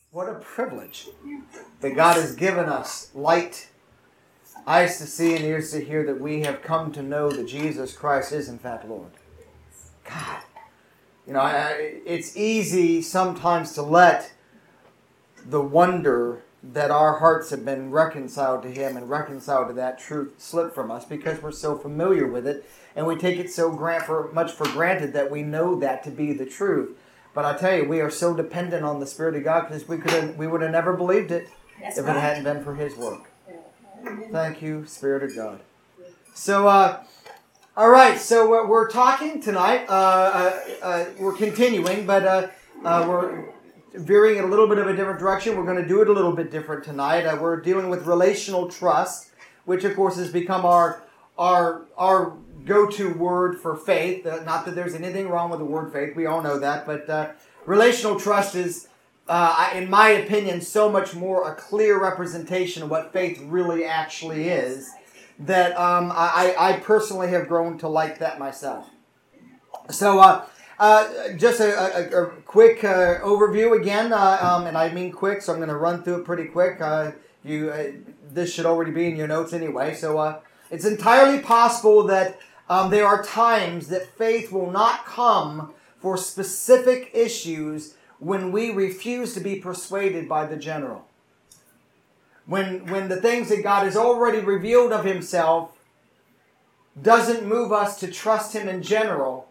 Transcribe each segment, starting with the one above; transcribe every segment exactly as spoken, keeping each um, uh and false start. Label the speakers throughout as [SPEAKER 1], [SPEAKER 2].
[SPEAKER 1] What a privilege that God has given us light, eyes to see and ears to hear, that we have come to know that Jesus Christ is in fact Lord. God, you know, I, it's easy sometimes to let the wonder that our hearts have been reconciled to Him and reconciled to that truth slip from us because we're so familiar with it and we take it so grant for, much for granted that we know that to be the truth. But I tell you, we are so dependent on the Spirit of God because we could we would have never believed it That's if right. it hadn't been for His work. Thank you, Spirit of God. So, uh, all right. So uh, we're talking tonight. Uh, uh, uh, we're continuing, but uh, uh, we're veering in a little bit of a different direction. We're going to do it a little bit different tonight. Uh, we're dealing with relational trust, which of course has become our our our go-to word for faith. Uh, not that there's anything wrong with the word faith. We all know that. But uh, relational trust is, uh, in my opinion, so much more a clear representation of what faith really actually is that um, I, I personally have grown to like that myself. So uh, uh, just a, a, a quick uh, overview again, uh, um, and I mean quick, so I'm going to run through it pretty quick. Uh, you, uh, this should already be in your notes anyway. So uh, it's entirely possible that Um, there are times that faith will not come for specific issues when we refuse to be persuaded by the general. When, when the things that God has already revealed of Himself doesn't move us to trust Him in general,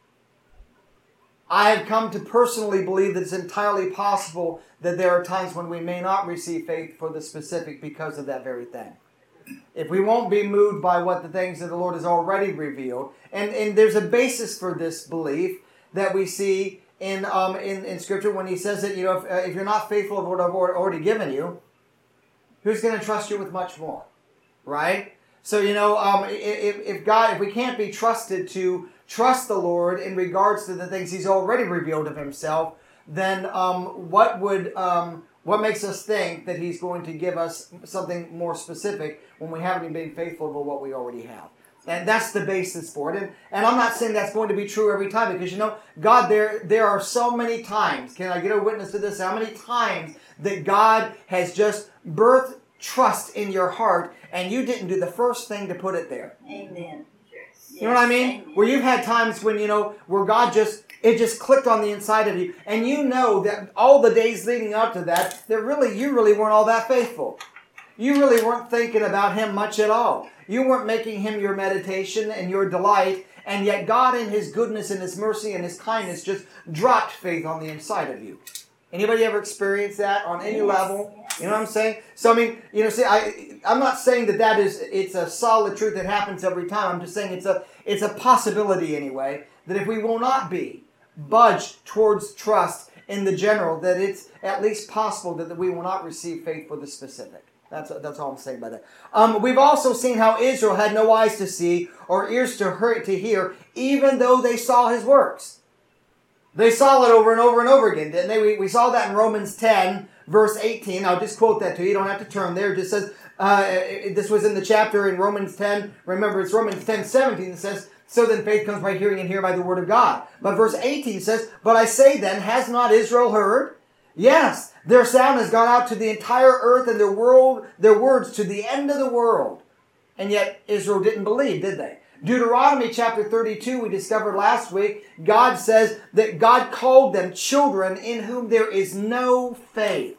[SPEAKER 1] I have come to personally believe that it's entirely possible that there are times when we may not receive faith for the specific because of that very thing. If we won't be moved by what the things that the Lord has already revealed, and, and there's a basis for this belief that we see in um in, in Scripture when He says that, you know, if, uh, if you're not faithful of what I've already given you, who's going to trust you with much more, right? So, you know, um, if, if God, if we can't be trusted to trust the Lord in regards to the things He's already revealed of Himself, then um, what would um What makes us think that He's going to give us something more specific when we haven't been faithful to what we already have? And that's the basis for it. And, and I'm not saying that's going to be true every time because, you know, God, there, there are so many times, can I get a witness to this? How many times that God has just birthed trust in your heart and you didn't do the first thing to put it there?
[SPEAKER 2] Amen.
[SPEAKER 1] You know what I mean? Amen. Where you've had times when, you know, where God just, it just clicked on the inside of you. And you know that all the days leading up to that, that really, you really weren't all that faithful. You really weren't thinking about Him much at all. You weren't making Him your meditation and your delight. And yet God in His goodness and His mercy and His kindness just dropped faith on the inside of you. Anybody ever experienced that on any level? You know what I'm saying? So, I mean, you know, see, I, I'm not saying that that is, it's a solid truth that happens every time. I'm just saying it's a, it's a possibility anyway, that if we will not be budged towards trust in the general, that it's at least possible that, that we will not receive faith for the specific. That's, that's all I'm saying by that. Um, we've also seen how Israel had no eyes to see or ears to hear, to hear, even though they saw His works. They saw it over and over and over again, didn't they? We, we saw that in Romans ten, verse eighteen. I'll just quote that to you. You don't have to turn there. It just says, uh, this was in the chapter in Romans ten. Remember, it's Romans ten, seventeen. It says, so then faith comes by hearing and hearing by the word of God. But verse eighteen says, but I say then, has not Israel heard? Yes, their sound has gone out to the entire earth and their world, their words to the end of the world. And yet Israel didn't believe, did they? Deuteronomy chapter thirty-two, we discovered last week, God says that God called them children in whom there is no faith.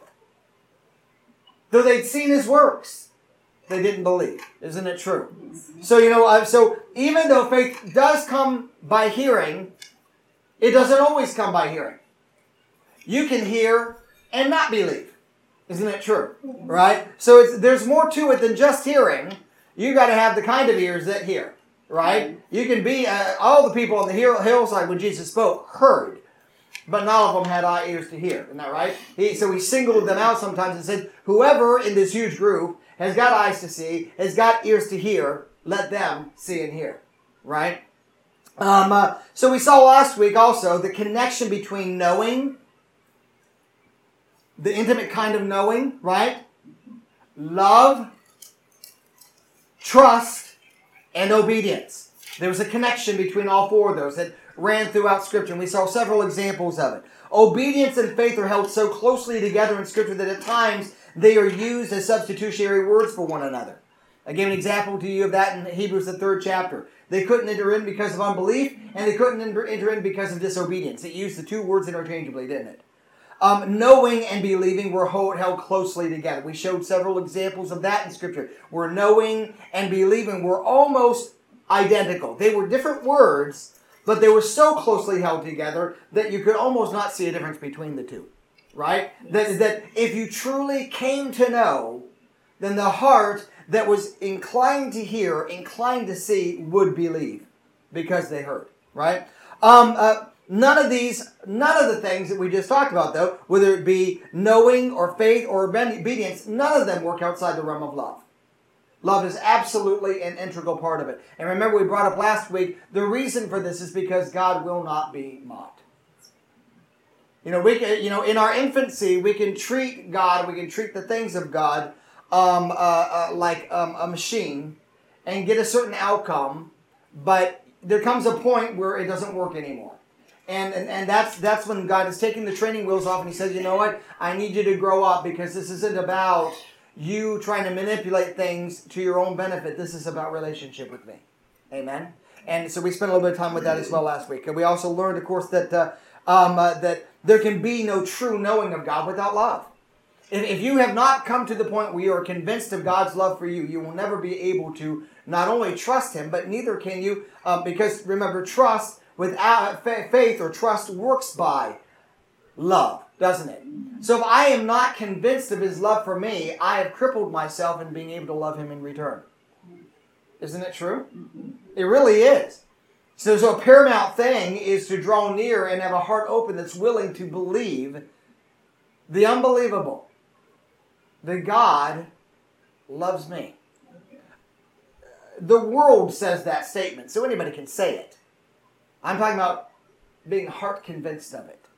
[SPEAKER 1] Though they'd seen His works, they didn't believe. Isn't it true? So, you know, uh, so even though faith does come by hearing, it doesn't always come by hearing. You can hear and not believe. Isn't it true? Right? So it's, there's more to it than just hearing. You got to have the kind of ears that hear. Right? You can be, uh, all the people on the hill, hillside when Jesus spoke heard, but not all of them had eye ears to hear. Isn't that right? He, so He singled them out sometimes and said, whoever in this huge group has got eyes to see, has got ears to hear, let them see and hear. Right? Um, uh, so we saw last week also the connection between knowing, the intimate kind of knowing, right? Love, trust, and obedience. There was a connection between all four of those. That ran throughout Scripture, and we saw several examples of it. Obedience and faith are held so closely together in Scripture that at times they are used as substitutionary words for one another. I gave an example to you of that in Hebrews, the third chapter. They couldn't enter in because of unbelief, and they couldn't enter in because of disobedience. It used the two words interchangeably, didn't it? Um, knowing and believing were held closely together. We showed several examples of that in Scripture, where knowing and believing were almost identical. They were different words, but they were so closely held together that you could almost not see a difference between the two. Right? That, that if you truly came to know, then the heart that was inclined to hear, inclined to see, would believe because they heard. Right? Um, uh, none of these, none of the things that we just talked about, though, whether it be knowing or faith or obedience, none of them work outside the realm of love. Love is absolutely an integral part of it. And remember, we brought up last week, the reason for this is because God will not be mocked. You know, we can, you know, in our infancy, we can treat God, we can treat the things of God um, uh, uh, like um, a machine and get a certain outcome, but there comes a point where it doesn't work anymore. And, and and that's that's when God is taking the training wheels off and He says, you know what, I need you to grow up because this isn't about you trying to manipulate things to your own benefit. This is about relationship with me. Amen? And so we spent a little bit of time with that as well last week. And we also learned, of course, that uh, um, uh, that there can be no true knowing of God without love. If, if you have not come to the point where you are convinced of God's love for you, you will never be able to not only trust Him, but neither can you, uh, because remember, trust without faith or trust works by love, doesn't it? So if I am not convinced of His love for me, I have crippled myself in being able to love Him in return. Isn't it true? It really is. So, so a paramount thing is to draw near and have a heart open that's willing to believe the unbelievable. That God loves me. The world says that statement, so anybody can say it. I'm talking about being heart convinced of it.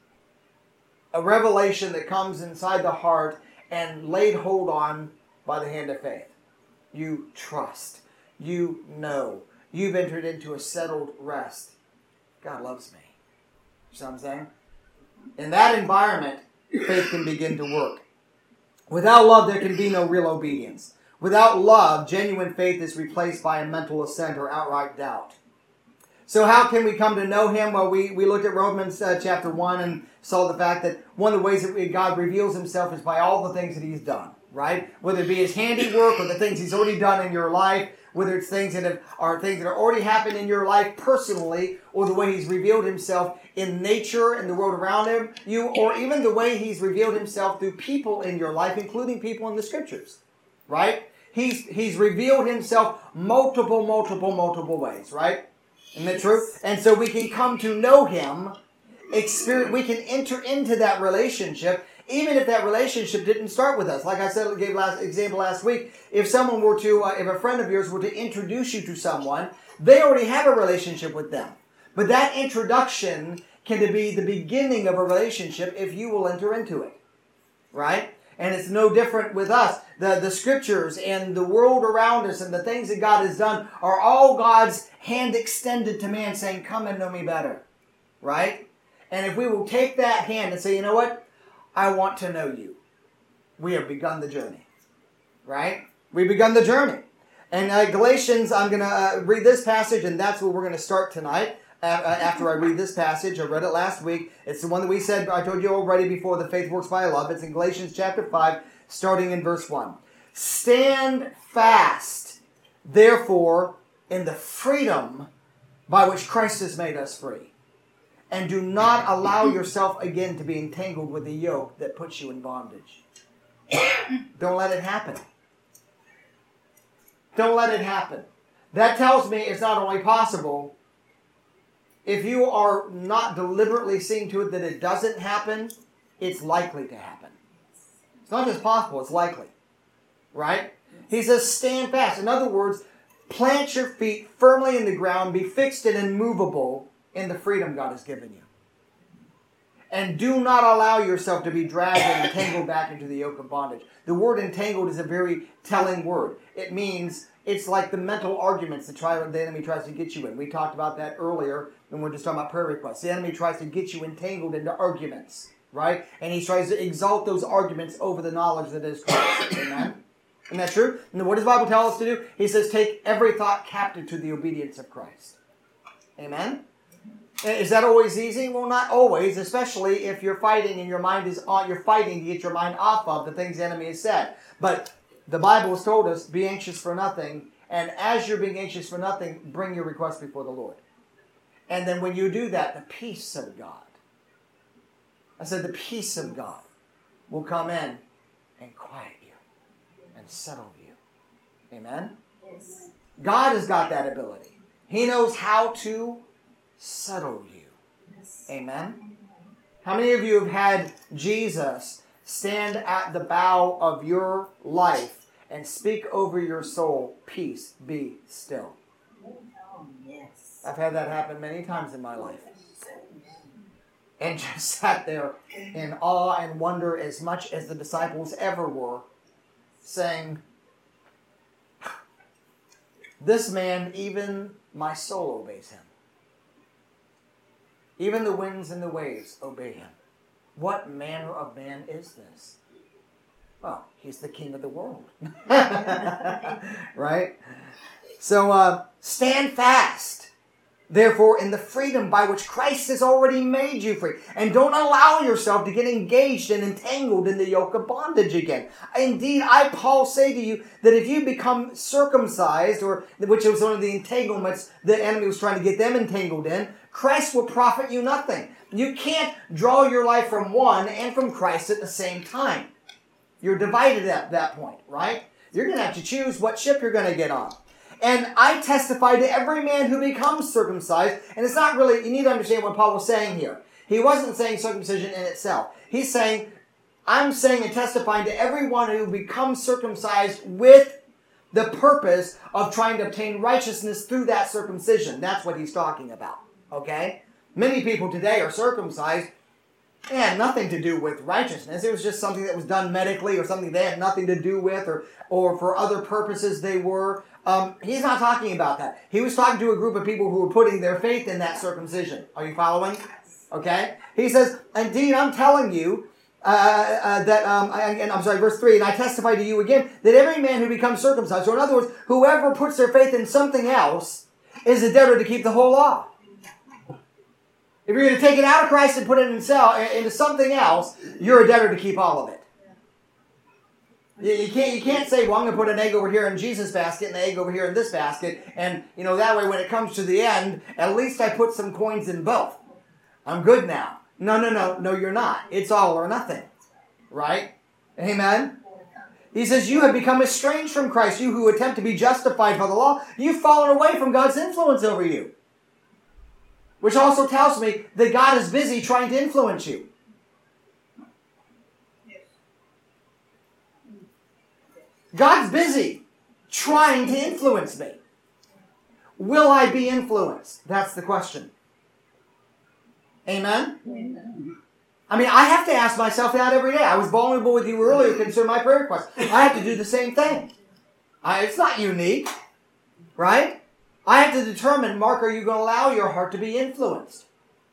[SPEAKER 1] A revelation that comes inside the heart and laid hold on by the hand of faith. You trust. You know. You've entered into a settled rest. God loves me. You know what I'm saying? In that environment, faith can begin to work. Without love, there can be no real obedience. Without love, genuine faith is replaced by a mental assent or outright doubt. So how can we come to know Him? Well, we, we looked at Romans uh, chapter one and saw the fact that one of the ways that God reveals Himself is by all the things that He's done, right? Whether it be His handiwork or the things He's already done in your life, whether it's things that have, are things that are already happened in your life personally, or the way He's revealed Himself in nature and the world around him, you, or even the way He's revealed Himself through people in your life, including people in the Scriptures, right? He's He's revealed Himself multiple, multiple, multiple ways, right? Isn't that true? And so we can come to know Him, experience, we can enter into that relationship, even if that relationship didn't start with us. Like I said, I gave last example last week. If someone were to, uh, if a friend of yours were to introduce you to someone, they already have a relationship with them. But that introduction can be the beginning of a relationship if you will enter into it. Right? And it's no different with us. The, the Scriptures and the world around us and the things that God has done are all God's hand extended to man saying, come and know me better. Right? And if we will take that hand and say, you know what? I want to know you. We have begun the journey. Right? We've begun the journey. And uh, Galatians, I'm going to uh, read this passage, and that's where we're going to start tonight. Uh, after I read this passage, I read it last week. It's the one that we said, I told you already before, the faith works by love. It's in Galatians chapter five, starting in verse one. Stand fast, therefore, in the freedom by which Christ has made us free. And do not allow yourself again to be entangled with the yoke that puts you in bondage. Don't let it happen. Don't let it happen. That tells me it's not only possible, if you are not deliberately seeing to it that it doesn't happen, it's likely to happen. It's not just possible, it's likely. Right? He says, stand fast. In other words, plant your feet firmly in the ground, be fixed and immovable in the freedom God has given you. And do not allow yourself to be dragged and entangled back into the yoke of bondage. The word entangled is a very telling word. It means it's like the mental arguments that try, the enemy tries to get you in. We talked about that earlier And we're just talking about prayer requests. The enemy tries to get you entangled into arguments, right? And he tries to exalt those arguments over the knowledge that is Christ. Amen? Isn't that true? And what does the Bible tell us to do? He says, take every thought captive to the obedience of Christ. Amen? Is that always easy? Well, not always, especially if you're fighting and your mind is on, you're fighting to get your mind off of the things the enemy has said. But the Bible has told us, be anxious for nothing. And as you're being anxious for nothing, bring your request before the Lord. And then when you do that, the peace of God, I said the peace of God will come in and quiet you and settle you. Amen? Yes. God has got that ability. He knows how to settle you. Yes. Amen? How many of you have had Jesus stand at the bow of your life and speak over your soul, peace, be still? Oh, yes. I've had that happen many times in my life. And just sat there in awe and wonder as much as the disciples ever were, saying, this man, even my soul obeys him. Even the winds and the waves obey him. What manner of man is this? Well, he's the king of the world. Right? So, uh, stand fast, therefore, in the freedom by which Christ has already made you free. And don't allow yourself to get engaged and entangled in the yoke of bondage again. Indeed, I, Paul, say to you that if you become circumcised, or which was one of the entanglements the enemy was trying to get them entangled in, Christ will profit you nothing. You can't draw your life from one and from Christ at the same time. You're divided at that point, right? You're going to have to choose what ship you're going to get on. And I testify to every man who becomes circumcised. And it's not really, you need to understand what Paul was saying here. He wasn't saying circumcision in itself. He's saying, I'm saying and testifying to everyone who becomes circumcised with the purpose of trying to obtain righteousness through that circumcision. That's what he's talking about. Okay? Many people today are circumcised. It had nothing to do with righteousness. It was just something that was done medically or something they had nothing to do with, or, or for other purposes they were. Um, he's not talking about that. He was talking to a group of people who were putting their faith in that circumcision. Are you following? Okay? He says, indeed, I'm telling you uh, uh, that, um, I, and I'm sorry, verse three, and I testify to you again, that every man who becomes circumcised, or in other words, whoever puts their faith in something else, is a debtor to keep the whole law. If you're going to take it out of Christ and put it into something else, you're a debtor to keep all of it. You can't, you can't say, well, I'm going to put an egg over here in Jesus' basket and an egg over here in this basket. And, you know, that way when it comes to the end, at least I put some coins in both. I'm good now. No, no, no. No, you're not. It's all or nothing. Right? Amen? He says, you have become estranged from Christ. You who attempt to be justified by the law, you've fallen away from God's influence over you. Which also tells me that God is busy trying to influence you. God's busy trying to influence me. Will I be influenced? That's the question. Amen? Amen? I mean, I have to ask myself that every day. I was vulnerable with you earlier concerning my prayer request. I have to do the same thing. I, it's not unique. Right? I have to determine, Mark, are you going to allow your heart to be influenced?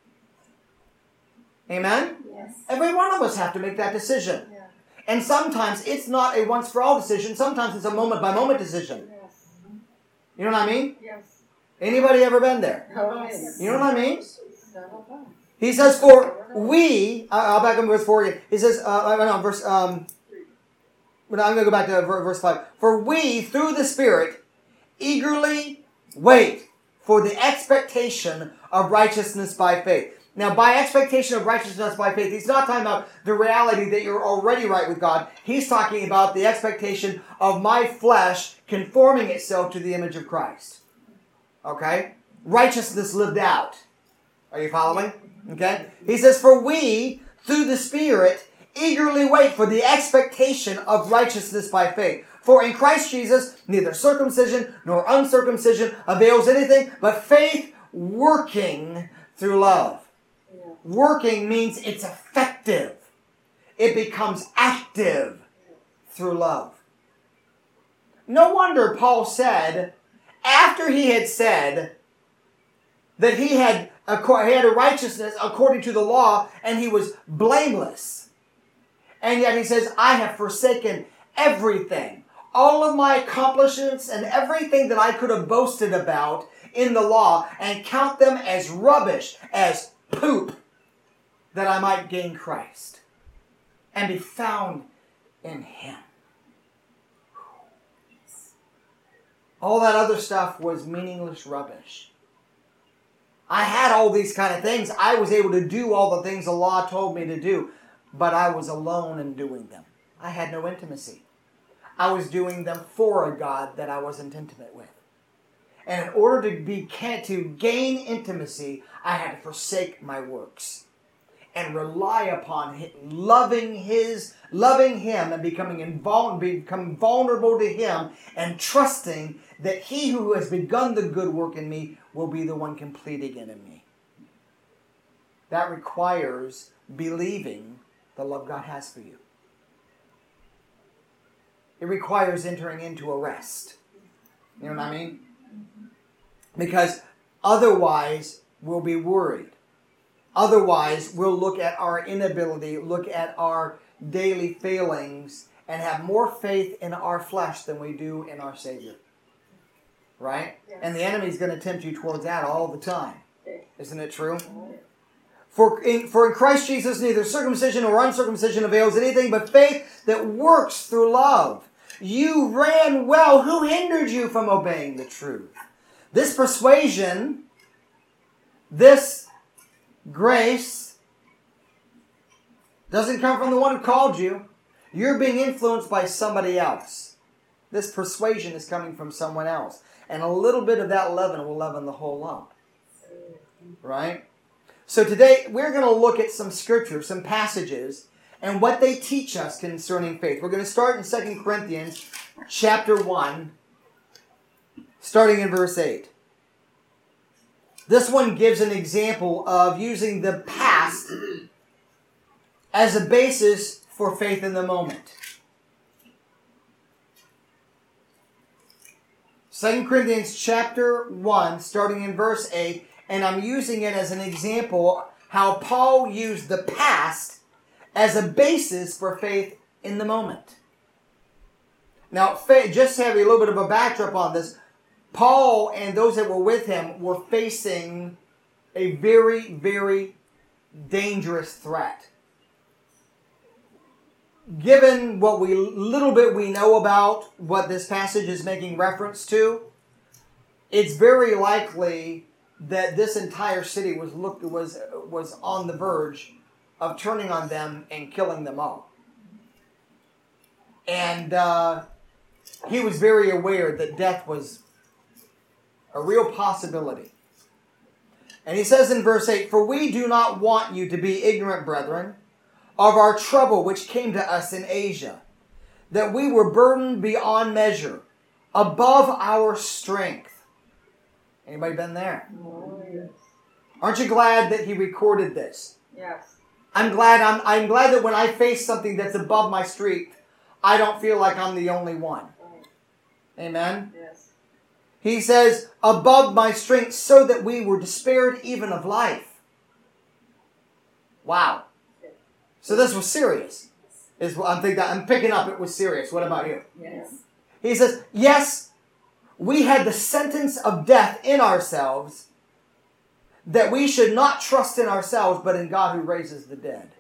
[SPEAKER 1] Amen? Yes. Every one of us have to make that decision. Yeah. And sometimes it's not a once-for-all decision. Sometimes it's a moment-by-moment decision. Yes. You know what I mean? Yes. Anybody ever been there? Yes. You know what I mean? He says, for we, I'll back up verse four again. He says, uh, no, verse, um, I'm going to go back to verse five. For we, through the Spirit, eagerly wait for the expectation of righteousness by faith. Now, by expectation of righteousness by faith, he's not talking about the reality that you're already right with God. He's talking about the expectation of my flesh conforming itself to the image of Christ. Okay? Righteousness lived out. Are you following? Okay? He says, for we, through the Spirit, eagerly wait for the expectation of righteousness by faith. For in Christ Jesus, neither circumcision nor uncircumcision avails anything, but faith working through love. Yeah. Working means it's effective. It becomes active through love. No wonder Paul said, after he had said that he had He had a righteousness according to the law, and he was blameless. And yet he says, I have forsaken everything. All of my accomplishments and everything that I could have boasted about in the law, and count them as rubbish, as poop, that I might gain Christ and be found in Him. All that other stuff was meaningless rubbish. I had all these kind of things. I was able to do all the things the law told me to do, but I was alone in doing them. I had no intimacy. I was doing them for a God that I wasn't intimate with. And in order to be to gain intimacy, I had to forsake my works and rely upon him, loving his, loving Him and becoming invul- becoming vulnerable to Him and trusting that He who has begun the good work in me will be the one completing it in me. That requires believing the love God has for you. It requires entering into a rest. You know what I mean? Because otherwise we'll be worried. Otherwise we'll look at our inability, look at our daily failings, and have more faith in our flesh than we do in our Savior. Right? Yes. And the enemy's going to tempt you towards that all the time. Isn't it true? For in, for in Christ Jesus neither circumcision nor uncircumcision avails anything but faith that works through love. You ran well. Who hindered you from obeying the truth? This persuasion, this grace, doesn't come from the one who called you. You're being influenced by somebody else. This persuasion is coming from someone else. And a little bit of that leaven will leaven the whole lump. Right? So today we're going to look at some scriptures, some passages, and what they teach us concerning faith. We're going to start in Second Corinthians chapter one, starting in verse eight. This one gives an example of using the past as a basis for faith in the moment. Second Corinthians chapter one, starting in verse eight, and I'm using it as an example how Paul used the past as a basis for faith in the moment. Now, just to have a little bit of a backdrop on this, Paul and those that were with him were facing a very, very dangerous threat. Given what we little bit we know about what this passage is making reference to, it's very likely that this entire city was looked was was on the verge of turning on them and killing them all. And uh, he was very aware that death was a real possibility. And he says in verse eight, "For we do not want you to be ignorant, brethren, of our trouble which came to us in Asia, that we were burdened beyond measure, above our strength." Anybody been there?
[SPEAKER 2] Oh, yes.
[SPEAKER 1] Aren't you glad that he recorded this?
[SPEAKER 2] Yes.
[SPEAKER 1] I'm glad I'm I'm glad that when I face something that's above my strength, I don't feel like I'm the only one.
[SPEAKER 2] Right.
[SPEAKER 1] Amen?
[SPEAKER 2] Yes.
[SPEAKER 1] He says, above my strength, so that we were despaired even of life. Wow. So this was serious. Is what I'm thinking. I'm picking up. It was serious. What about you?
[SPEAKER 2] Yes.
[SPEAKER 1] He says, yes, we had the sentence of death in ourselves, that we should not trust in ourselves, but in God who raises the dead.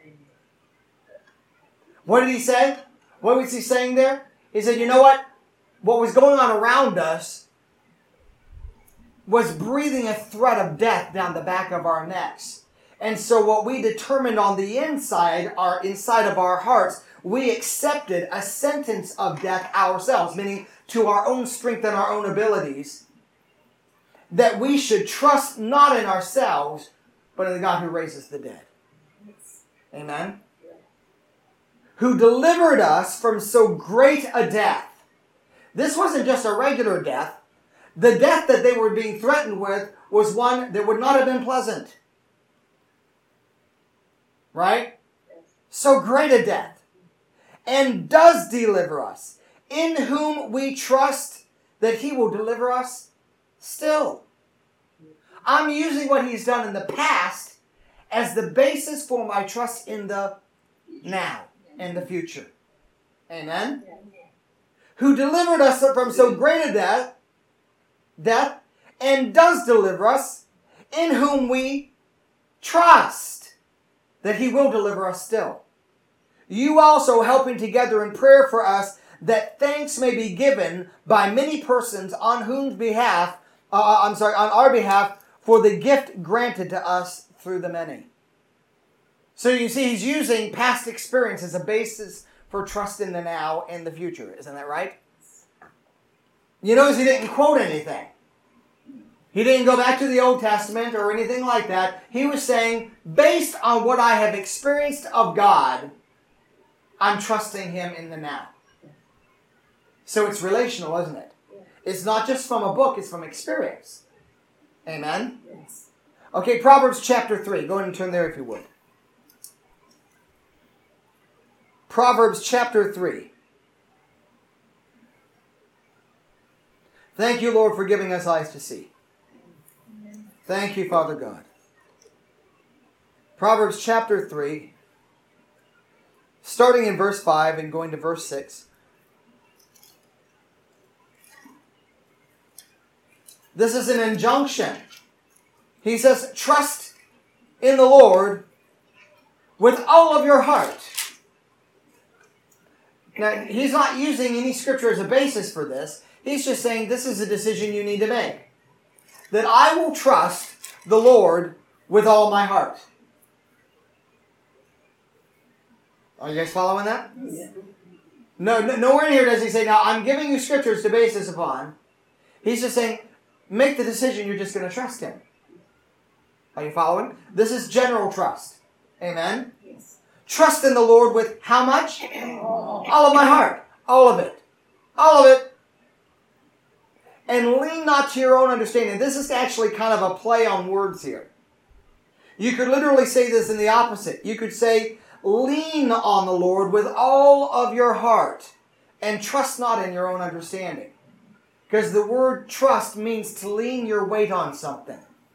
[SPEAKER 1] What did he say? What was he saying there? He said, you know what? What was going on around us was breathing a threat of death down the back of our necks. And so what we determined on the inside, our inside of our hearts, we accepted a sentence of death ourselves, meaning to our own strength and our own abilities, that we should trust not in ourselves, but in the God who raises the dead. Amen? Who delivered us from so great a death. This wasn't just a regular death. The death that they were being threatened with was one that would not have been pleasant. Right? So great a death. And does deliver us. In whom we trust that He will deliver us still. I'm using what he's done in the past as the basis for my trust in the now and the future. Amen? Who delivered us from so great a death, death, and does deliver us, in whom we trust that he will deliver us still. You also helping together in prayer for us, that thanks may be given by many persons on whose behalf, uh, I'm sorry, on our behalf, for the gift granted to us through the many. So you see, he's using past experience as a basis for trust in the now and the future. Isn't that right? You notice he didn't quote anything. He didn't go back to the Old Testament or anything like that. He was saying, based on what I have experienced of God, I'm trusting him in the now. So it's relational, isn't it? It's not just from a book, it's from experience. Amen? Yes. Okay, Proverbs chapter three. Go ahead and turn there if you would. Proverbs chapter three. Thank you, Lord, for giving us eyes to see. Thank you, Father God. Proverbs chapter three, starting in verse five and going to verse six. This is an injunction. He says, trust in the Lord with all of your heart. Now, he's not using any scripture as a basis for this. He's just saying this is a decision you need to make. That I will trust the Lord with all my heart. Are you guys following that? Yeah. No, no, nowhere in here does he say, now I'm giving you scriptures to base this upon. He's just saying, make the decision you're just going to trust him. Are you following? This is general trust. Amen? Yes. Trust in the Lord with how much? All. All of my heart. All of it. All of it. And lean not to your own understanding. This is actually kind of a play on words here. You could literally say this in the opposite. You could say, lean on the Lord with all of your heart and trust not in your own understanding. Because the word trust means to lean your weight on something.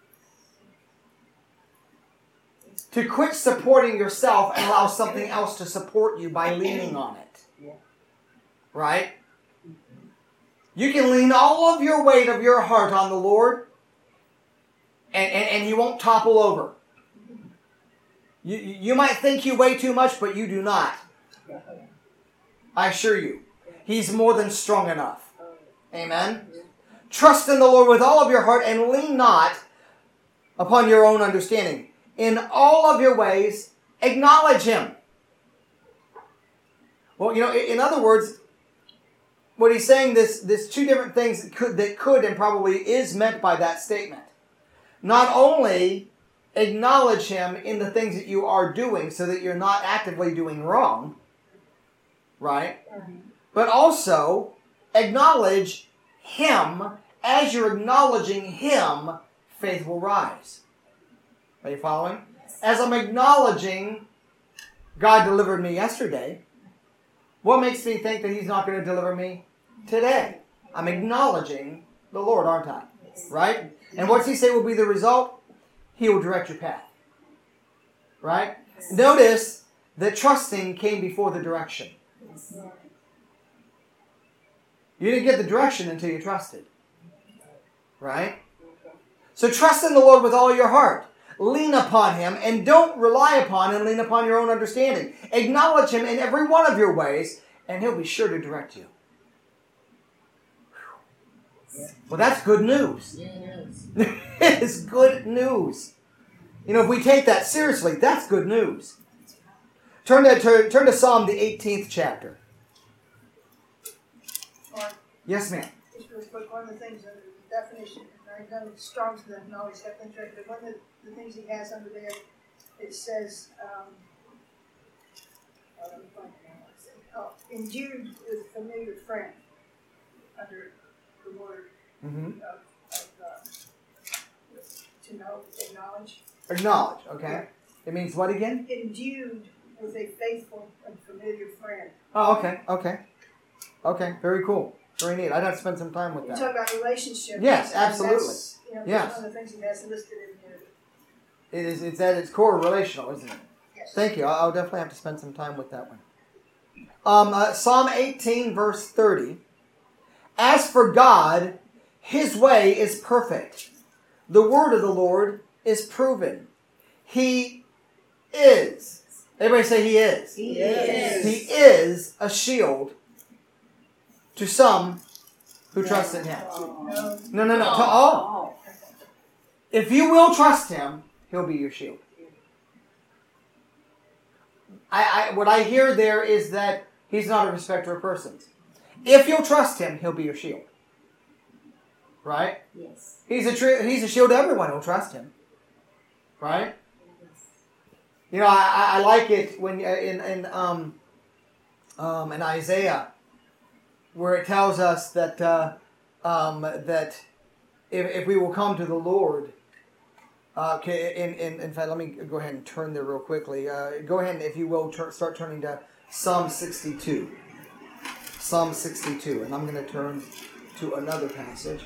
[SPEAKER 1] To quit supporting yourself and allow something else to support you by leaning on it. Right? You can lean all of your weight of your heart on the Lord and, and, and he won't topple over. You, you might think you weigh too much, but you do not. I assure you. He's more than strong enough. Amen? Trust in the Lord with all of your heart and lean not upon your own understanding. In all of your ways, acknowledge him. Well, you know, in other words, what he's saying, this, this two different things that could, that could and probably is meant by that statement. Not only acknowledge him in the things that you are doing so that you're not actively doing wrong, right? But also acknowledge him. As you're acknowledging him, faith will rise. Are you following? As I'm acknowledging God delivered me yesterday, what makes me think that he's not going to deliver me today? I'm acknowledging the Lord, aren't I? Right? And what's he say will be the result? He will direct your path. Right? Notice that trusting came before the direction. You didn't get the direction until you trusted. Right? So trust in the Lord with all your heart. Lean upon him and don't rely upon and lean upon your own understanding. Acknowledge him in every one of your ways and he'll be sure to direct you. Well, that's good news. It's good news. You know, if we take that seriously, that's good news. Turn to, turn, turn to Psalm, the eighteenth chapter. Yes, ma'am.
[SPEAKER 2] Just really quick, one of the things, the definition, I've done Strong's doesn't always have things right, but one of the, the things he has under there, it says, um, oh, let me find it now. Oh, endued with familiar friend, under the word
[SPEAKER 1] mm-hmm.
[SPEAKER 2] of, of uh, to know, acknowledge.
[SPEAKER 1] Acknowledge, okay. It means what again?
[SPEAKER 2] Endued with a faithful and familiar friend.
[SPEAKER 1] Oh, okay, okay. Okay, very cool. Very neat. I'd have to spend some time with
[SPEAKER 2] You
[SPEAKER 1] that.
[SPEAKER 2] talk about relationships.
[SPEAKER 1] Yes,
[SPEAKER 2] and
[SPEAKER 1] absolutely.
[SPEAKER 2] That's, you know,
[SPEAKER 1] Yes.
[SPEAKER 2] one of the things he has listed in here.
[SPEAKER 1] It is, it's at its core relational, isn't it?
[SPEAKER 2] Yes.
[SPEAKER 1] Thank you. I'll definitely have to spend some time with that one. Um, uh, Psalm eighteen, verse thirty. As for God, His way is perfect. The word of the Lord is proven. He is. Everybody say He is.
[SPEAKER 3] He is.
[SPEAKER 1] He is a shield to some who trust in Him.
[SPEAKER 2] No.
[SPEAKER 1] No, no, no. To all. If you will trust Him, He'll be your shield. I, I, what I hear there is that He's not a respecter of persons. If you'll trust Him, He'll be your shield. Right?
[SPEAKER 3] Yes.
[SPEAKER 1] He's a tri- He's a shield to everyone who'll trust Him. Right? You know, I, I like it when in in um, um, in Isaiah, where it tells us that uh, um, that if, if we will come to the Lord. Uh, okay, in, in, in fact, let me go ahead and turn there real quickly. Uh, go ahead and, if you will, tur- start turning to Psalm sixty-two. Psalm sixty-two. And I'm going to turn to another passage.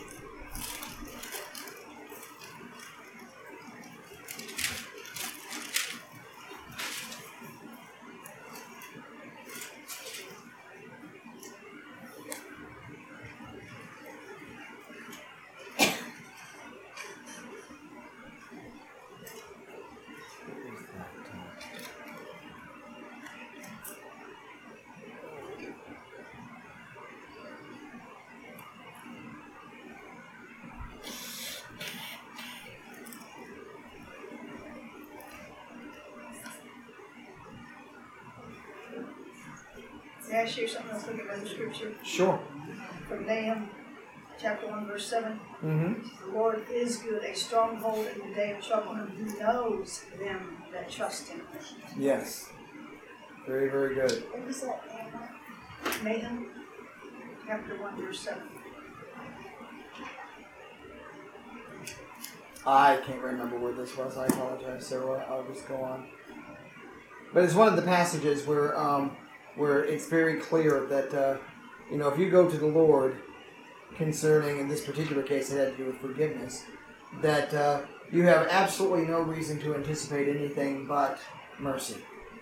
[SPEAKER 2] May I share something else? Look at the scripture
[SPEAKER 1] Sure.
[SPEAKER 2] from Nahum, chapter one, verse seven.
[SPEAKER 1] Mm-hmm.
[SPEAKER 2] The Lord is good, a stronghold in the day of trouble, and He knows them that trust Him.
[SPEAKER 1] Yes. Very, very good.
[SPEAKER 2] What was that? Nahum, chapter one, verse seven.
[SPEAKER 1] I can't remember where this was. I apologize, Sarah. I'll just go on. But it's one of the passages where um, where it's very clear that, uh, you know, if you go to the Lord concerning, in this particular case, it had to do with forgiveness, that uh, you have absolutely no reason to anticipate anything but mercy.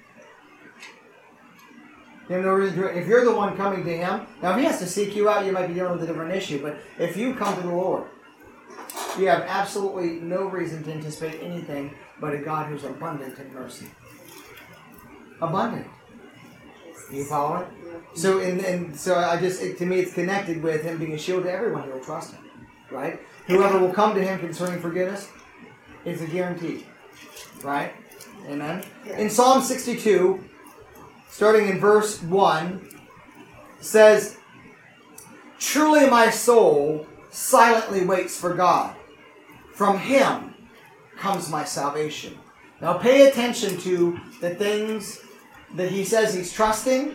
[SPEAKER 1] You have no reason to, if you're the one coming to Him, now if He has to seek you out, you might be dealing with a different issue, but if you come to the Lord, you have absolutely no reason to anticipate anything but a God who's abundant in mercy. Abundant. You follow it? So, and, and so I just, it, to me, it's connected with Him being a shield to everyone who will trust Him. Right? Whoever will come to Him concerning forgiveness, it's a guarantee. Right? Amen? In Psalm sixty-two, starting in verse one, says, "Truly my soul silently waits for God. From Him comes my salvation." Now pay attention to the things that he says he's trusting,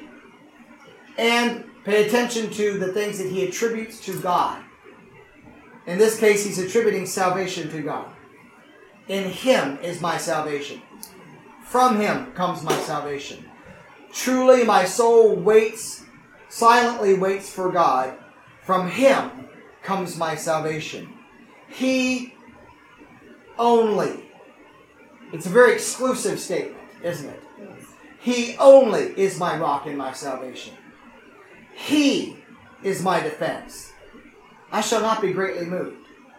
[SPEAKER 1] and pay attention to the things that he attributes to God. In this case, he's attributing salvation to God. In Him is my salvation. From Him comes my salvation. Truly my soul waits, silently waits for God. From Him comes my salvation. He only. It's a very exclusive statement, isn't it? He only is my rock and my salvation. He is my defense. I shall not be greatly moved.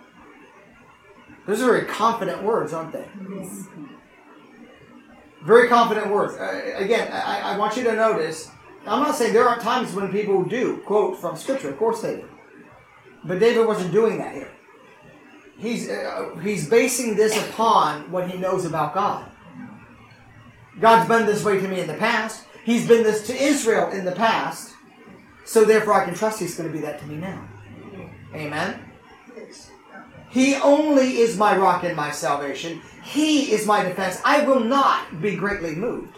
[SPEAKER 1] Those are very confident words, aren't they?
[SPEAKER 2] Yes.
[SPEAKER 1] Very confident words. Uh, again, I, I want you to notice, I'm not saying there aren't times when people do quote from Scripture. Of course they do. But David wasn't doing that here. He's, uh, he's basing this upon what he knows about God. God's been this way to me in the past. He's been this to Israel in the past. So therefore I can trust He's going to be that to me now. Amen?
[SPEAKER 2] Yes.
[SPEAKER 1] He only is my rock and my salvation. He is my defense. I will not be greatly moved.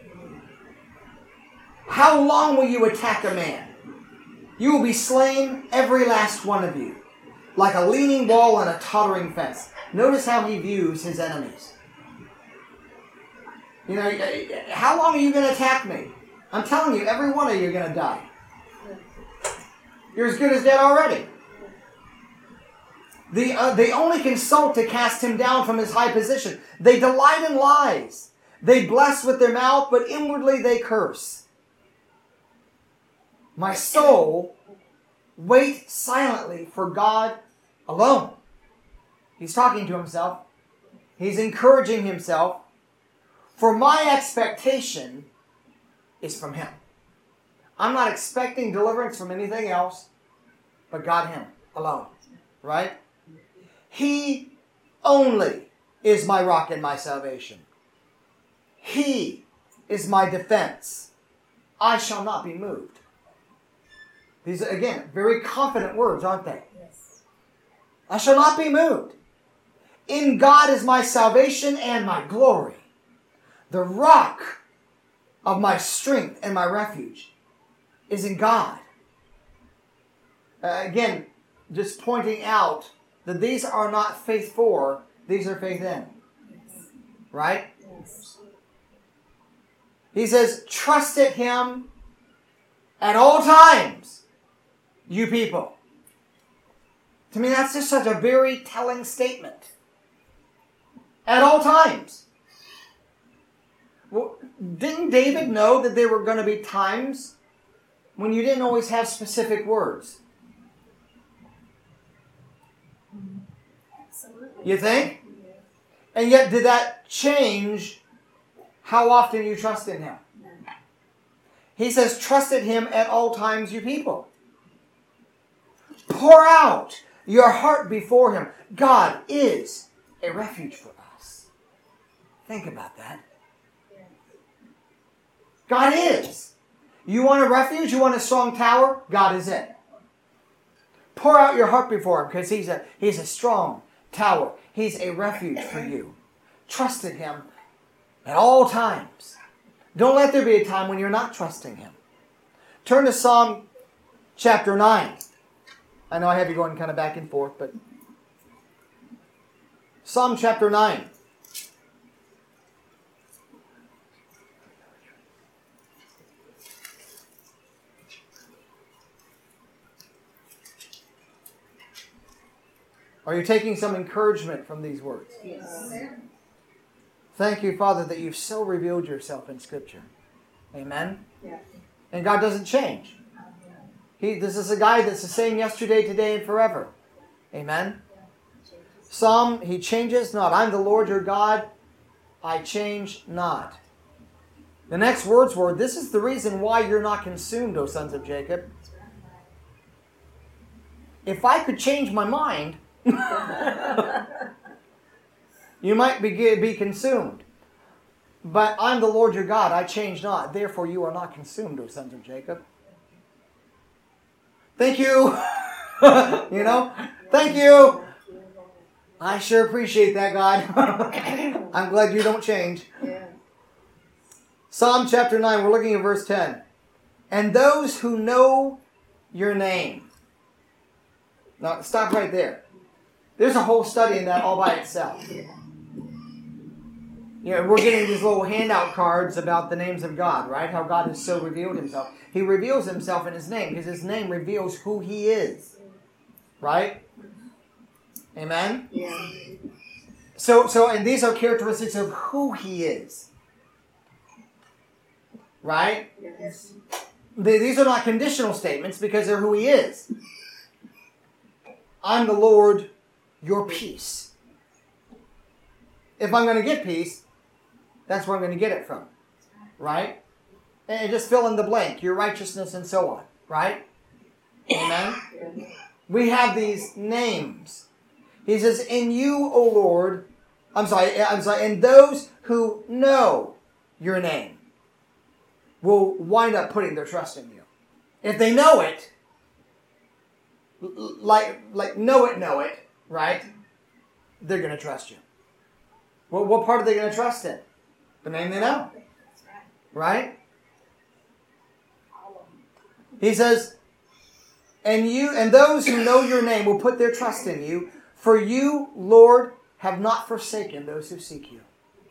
[SPEAKER 1] How long will you attack a man? You will be slain, every last one of you, like a leaning wall and a tottering fence. Notice how he views his enemies. You know, how long are you going to attack me? I'm telling you, every one of you are going to die. You're as good as dead already. The, uh, they only consult to cast him down from his high position. They delight in lies. They bless with their mouth, but inwardly they curse. My soul, wait silently for God alone. He's talking to himself. He's encouraging himself. For my expectation is from him. I'm not expecting deliverance from anything else but God, him alone. Right? He only is my rock and my salvation. He is my defense. I shall not be moved. These are, again, very confident words, aren't they?
[SPEAKER 2] Yes.
[SPEAKER 1] I shall not be moved. In God is my salvation and my glory. The rock of my strength and my refuge is in God. Uh, again, just pointing out that these are not faith for, these are faith in. Right?
[SPEAKER 2] Yes.
[SPEAKER 1] He says, trust in him at all times, you people. To me, that's just such a very telling statement. At all times. Well, didn't David know that there were going to be times when you didn't always have specific words?
[SPEAKER 2] Absolutely.
[SPEAKER 1] You think? And yet, did that change how often you trust in him? He says, trust in him at all times, you people. Pour out your heart before him. God is a refuge for us. Think about that. God is. You want a refuge? You want a strong tower? God is it. Pour out your heart before him because he's a, he's a strong tower. He's a refuge for you. Trust in him at all times. Don't let there be a time when you're not trusting him. Turn to Psalm chapter nine. I know I have you going kind of back and forth, but Psalm chapter nine. Are you taking some encouragement from these words?
[SPEAKER 2] Yes.
[SPEAKER 1] Thank you, Father, that you've so revealed yourself in Scripture. Amen?
[SPEAKER 2] Yeah.
[SPEAKER 1] And God doesn't change. He, this is a guy that's the same yesterday, today, and forever. Amen? Psalm, he changes not. I'm the Lord your God. I change not. The next words were, this is the reason why you're not consumed, O sons of Jacob. If I could change my mind, you might be, be consumed. But I'm the Lord your God, I change not. Therefore you are not consumed, O sons of Jacob. Thank you. You know? Thank you. I sure appreciate that, God. I'm glad you don't change.
[SPEAKER 2] Yeah.
[SPEAKER 1] Psalm chapter nine, we're looking at verse ten. And those who know your name. Now, stop right there. There's a whole study in that all by itself. You know, we're getting these little handout cards about the names of God, right? How God has so revealed himself. He reveals himself in his name because his name reveals who he is. Right? Amen?
[SPEAKER 2] Yeah.
[SPEAKER 1] So, so, and these are characteristics of who he is. Right?
[SPEAKER 2] Yes.
[SPEAKER 1] They, these are not conditional statements because they're who he is. I'm the Lord, your peace. If I'm going to get peace, that's where I'm going to get it from. Right? And just fill in the blank, your righteousness and so on. Right? Amen? We have these names. He says, in you, O Lord, I'm sorry, I'm sorry, and those who know your name will wind up putting their trust in you. If they know it, like, like know it, know it, right? They're going to trust you. Well, what part are they going to trust in? The name they know. Right? He says, and you and those who know your name will put their trust in you, for you, Lord, have not forsaken those who seek you.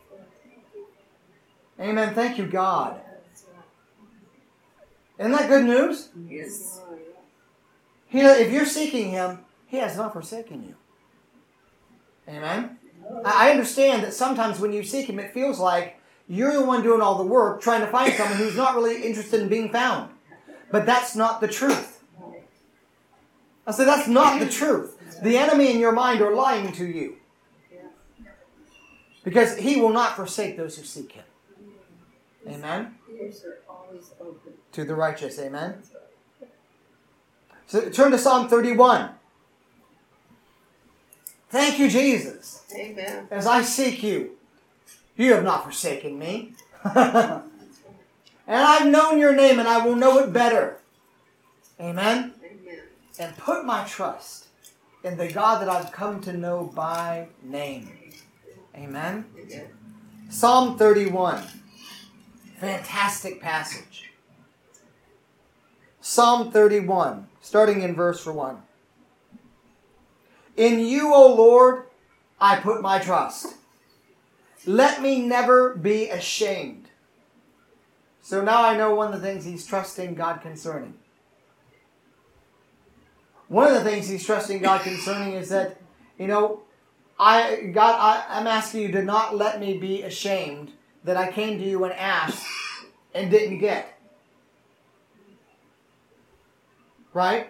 [SPEAKER 1] Amen. Thank you, God. Isn't that good news?
[SPEAKER 2] Yes.
[SPEAKER 1] He, if you're seeking Him, He has not forsaken you. Amen? I understand that sometimes when you seek Him, it feels like you're the one doing all the work, trying to find someone who's not really interested in being found. But that's not the truth. I said, that's not the truth. The enemy in your mind are lying to you. Because He will not forsake those who seek Him. Amen? To the righteous. Amen? So turn to Psalm thirty-one. Thank you, Jesus.
[SPEAKER 3] Amen.
[SPEAKER 1] As I seek you, you have not forsaken me. And I've known your name and I will know it better. Amen?
[SPEAKER 3] Amen.
[SPEAKER 1] And put my trust in the God that I've come to know by name. Amen?
[SPEAKER 3] Amen.
[SPEAKER 1] Psalm thirty-one. Fantastic passage. Psalm thirty-one, starting in verse one. In you, O Lord, I put my trust. Let me never be ashamed. So now I know one of the things he's trusting God concerning. One of the things he's trusting God concerning is that, you know, I God, I, I'm asking you to not let me be ashamed that I came to you and asked and didn't get. Right?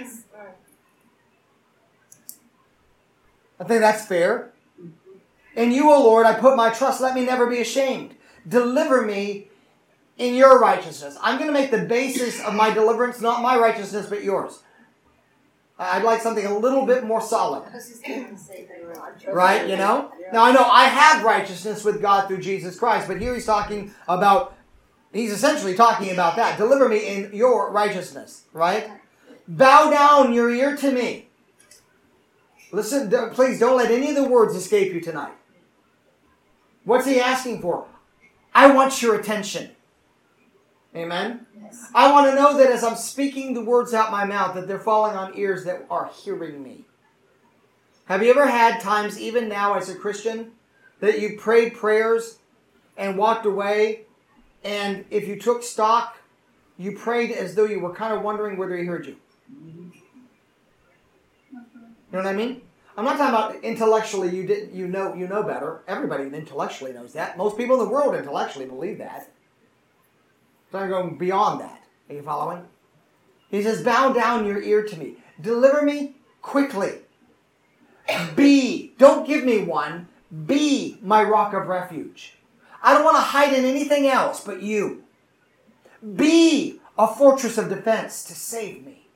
[SPEAKER 1] I think that's fair. In you, O Lord, I put my trust. Let me never be ashamed. Deliver me in your righteousness. I'm going to make the basis of my deliverance not my righteousness, but yours. I'd like something a little bit more solid. Right, you know? Now, I know I have righteousness with God through Jesus Christ, but here he's talking about, he's essentially talking about that. Deliver me in your righteousness, right? Bow down your ear to me. Listen, please don't let any of the words escape you tonight. What's he asking for? I want your attention. Amen? Yes. I want to know that as I'm speaking the words out my mouth, that they're falling on ears that are hearing me. Have you ever had times, even now as a Christian, that you prayed prayers and walked away, and if you took stock, you prayed as though you were kind of wondering whether he heard you? You know what I mean? I'm not talking about intellectually you didn't you know you know better. Everybody intellectually knows that. Most people in the world intellectually believe that. So I'm going beyond that. Are you following? He says, bow down your ear to me. Deliver me quickly. Be, don't give me one. Be my rock of refuge. I don't want to hide in anything else but you. Be a fortress of defense to save me.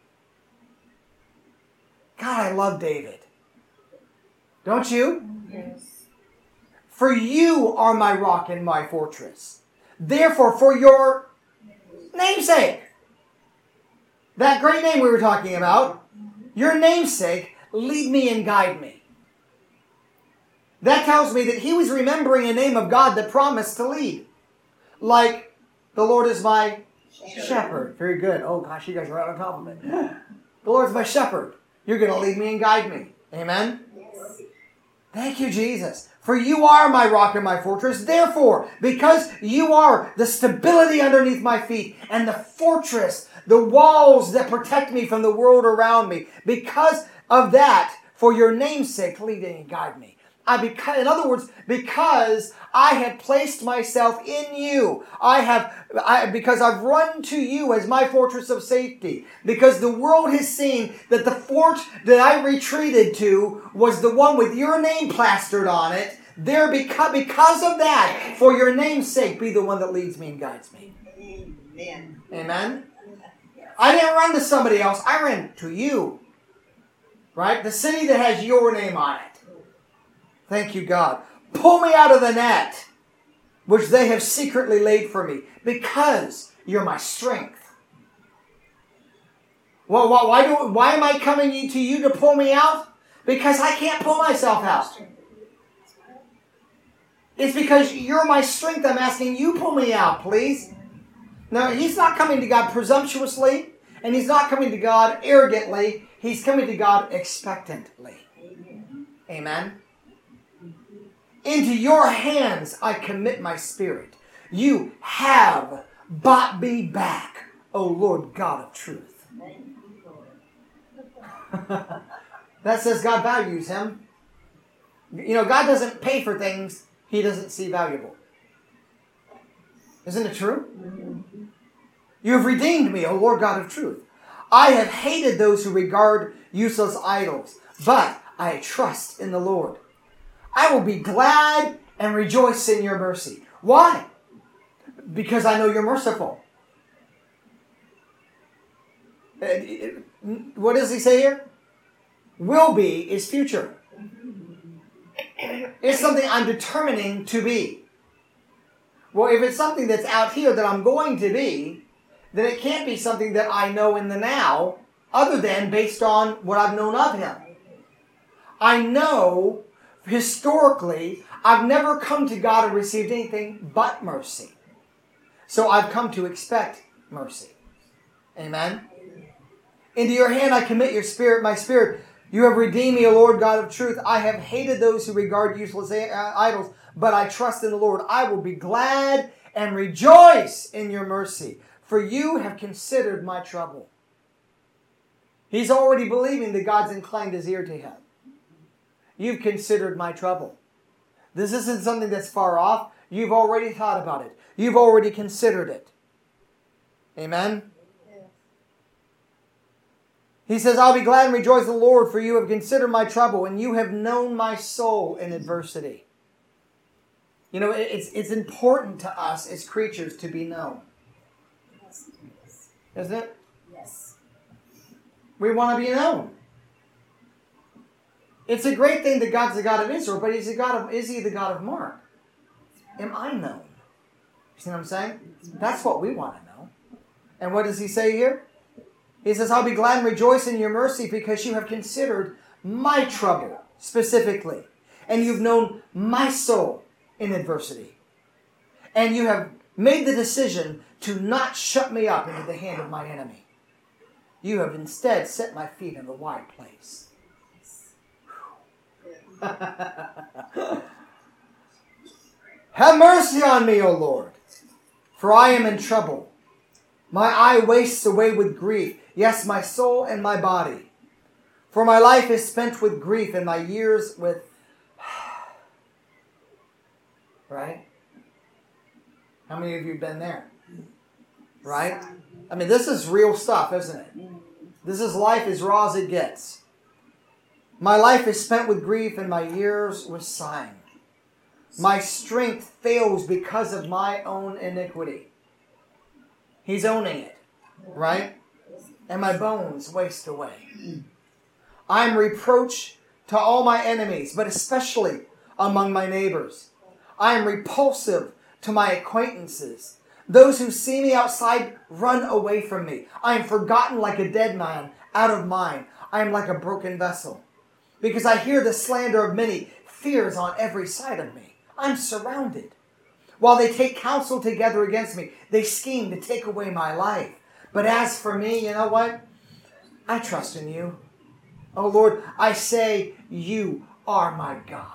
[SPEAKER 1] God, I love David. Don't you?
[SPEAKER 3] Yes.
[SPEAKER 1] For you are my rock and my fortress. Therefore, for your namesake, that great name we were talking about, your namesake, lead me and guide me. That tells me that he was remembering a name of God that promised to lead. Like, the Lord is my shepherd. shepherd. Very good. Oh gosh, you guys are right on top of it. The Lord is my shepherd. You're going to lead me and guide me. Amen? Yes. Thank you, Jesus. For you are my rock and my fortress. Therefore, because you are the stability underneath my feet and the fortress, the walls that protect me from the world around me, because of that, for your name's sake, lead me and guide me. I beca- in other words, because I have placed myself in you, I have, I, because I've run to you as my fortress of safety, because the world has seen that the fort that I retreated to was the one with your name plastered on it. There, because, because of that, for your name's sake, be the one that leads me and guides me. Amen. Amen. I didn't run to somebody else. I ran to you. Right? The city that has your name on it. Thank you, God. Pull me out of the net, which they have secretly laid for me, because you're my strength. Well, why, do, why am I coming to you to pull me out? Because I can't pull myself out. It's because you're my strength. I'm asking you pull me out, please. Now, he's not coming to God presumptuously, and he's not coming to God arrogantly. He's coming to God expectantly. Amen. Into your hands I commit my spirit. You have bought me back, O Lord God of truth. That says God values him. You know, God doesn't pay for things he doesn't see valuable. Isn't it true? You have redeemed me, O Lord God of truth. I have hated those who regard useless idols, but I trust in the Lord. I will be glad and rejoice in your mercy. Why? Because I know you're merciful. What does he say here? Will be is future. It's something I'm determining to be. Well, if it's something that's out here that I'm going to be, then it can't be something that I know in the now, other than based on what I've known of him. I know, historically, I've never come to God and received anything but mercy. So I've come to expect mercy. Amen? Into your hand I commit your spirit, my spirit. You have redeemed me, O Lord God of truth. I have hated those who regard useless idols, but I trust in the Lord. I will be glad and rejoice in your mercy, for you have considered my trouble. He's already believing that God's inclined his ear to him. You've considered my trouble. This isn't something that's far off. You've already thought about it. You've already considered it. Amen? He says, I'll be glad and rejoice in the Lord, for you have considered my trouble, and you have known my soul in adversity. You know, it's, it's important to us as creatures to be known.
[SPEAKER 3] Yes.
[SPEAKER 1] Isn't it?
[SPEAKER 3] Yes.
[SPEAKER 1] We want to be known. It's a great thing that God's the God of Israel, but is he, God of, is he the God of Mark? Am I known? You see what I'm saying? That's what we want to know. And what does he say here? He says, I'll be glad and rejoice in your mercy because you have considered my trouble specifically. And you've known my soul in adversity. And you have made the decision to not shut me up into the hand of my enemy. You have instead set my feet in a wide place. Have mercy on me, O Lord, for I am in trouble. My eye wastes away with grief. Yes, my soul and my body. For my life is spent with grief and my years with... Right? How many of you have been there? Right? I mean, this is real stuff, isn't it? This is life as raw as it gets. My life is spent with grief and my years with sighing. My strength fails because of my own iniquity. He's owning it, right? And my bones waste away. I am reproach to all my enemies, but especially among my neighbors. I am repulsive to my acquaintances. Those who see me outside run away from me. I am forgotten like a dead man, out of mind. I am like a broken vessel. Because I hear the slander of many, fears on every side of me. I'm surrounded. While they take counsel together against me, they scheme to take away my life. But as for me, you know what? I trust in you. Oh Lord, I say you are my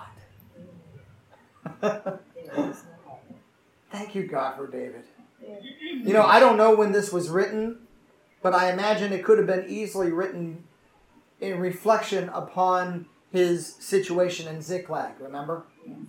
[SPEAKER 1] God. Thank you, God, for David. You know, I don't know when this was written, but I imagine it could have been easily written in reflection upon his situation in Ziklag, remember?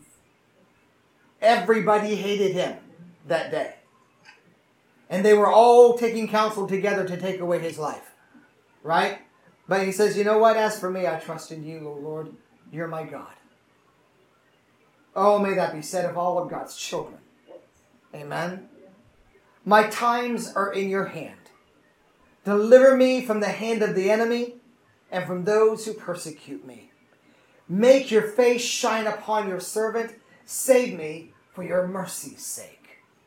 [SPEAKER 1] Everybody hated him that day. And they were all taking counsel together to take away his life. Right? But he says, you know what? As for me, I trust in you, O Lord. You're my God. Oh, may that be said of all of God's children. Amen. My times are in your hand. Deliver me from the hand of the enemy and from those who persecute me. Make your face shine upon your servant. Save me for your mercy's sake.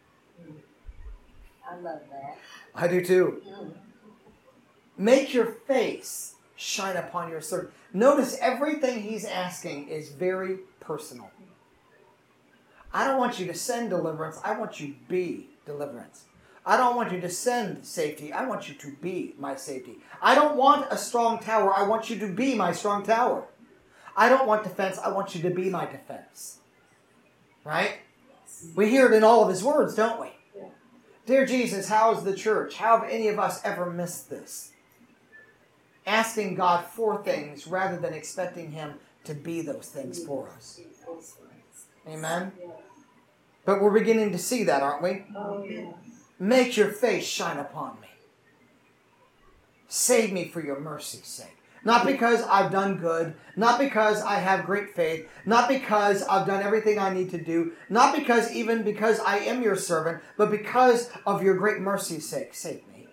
[SPEAKER 3] I love that.
[SPEAKER 1] I do too. Make your face shine upon your servant. Notice everything he's asking is very personal. I don't want you to send deliverance. I want you to be deliverance. I don't want you to send safety. I want you to be my safety. I don't want a strong tower. I want you to be my strong tower. I don't want defense. I want you to be my defense. Right? We hear it in all of his words, don't we?
[SPEAKER 3] Yeah.
[SPEAKER 1] Dear Jesus, how is the church? How have any of us ever missed this? asking God for things rather than expecting Him to be those things for us. Amen? But we're beginning to see that, aren't we?
[SPEAKER 3] Oh, yeah.
[SPEAKER 1] Make your face shine upon me. Save me for your mercy's sake. Not because I've done good, not because I have great faith, not because I've done everything I need to do, not because even because I am your servant, but because of your great mercy's sake. Save me.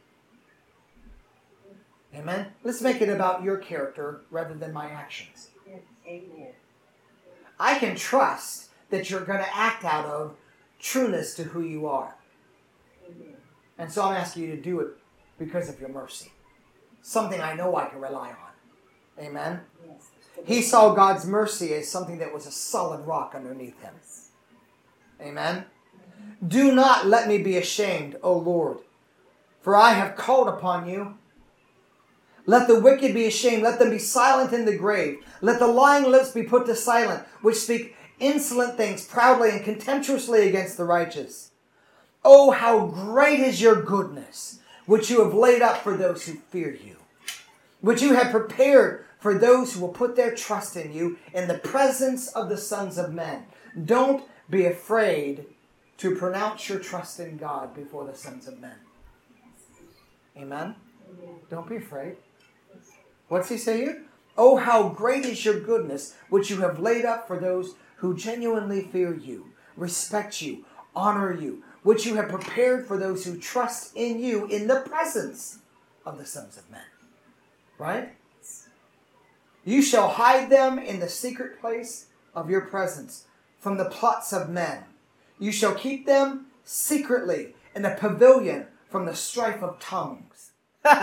[SPEAKER 1] Amen? Let's make it about your character rather than my actions.
[SPEAKER 3] Amen.
[SPEAKER 1] I can trust that you're going to act out of trueness to who you are.
[SPEAKER 3] Amen.
[SPEAKER 1] And so I'm asking you to do it because of your mercy. Something I know I can rely on. Amen?
[SPEAKER 3] Yes.
[SPEAKER 1] He saw God's mercy as something that was a solid rock underneath him. Amen? Do not let me be ashamed, O Lord, for I have called upon you. Let the wicked be ashamed. Let them be silent in the grave. Let the lying lips be put to silence, which speak insolent things proudly and contemptuously against the righteous. Oh, how great is your goodness, which you have laid up for those who fear you, which you have prepared for those who will put their trust in you in the presence of the sons of men. Don't be afraid to pronounce your trust in God before the sons of men. Amen? Don't be afraid. What's he say here? Oh, how great is your goodness, which you have laid up for those who genuinely fear you, respect you, honor you, which you have prepared for those who trust in you in the presence of the sons of men. Right? You shall hide them in the secret place of your presence from the plots of men. You shall keep them secretly in a pavilion from the strife of tongues.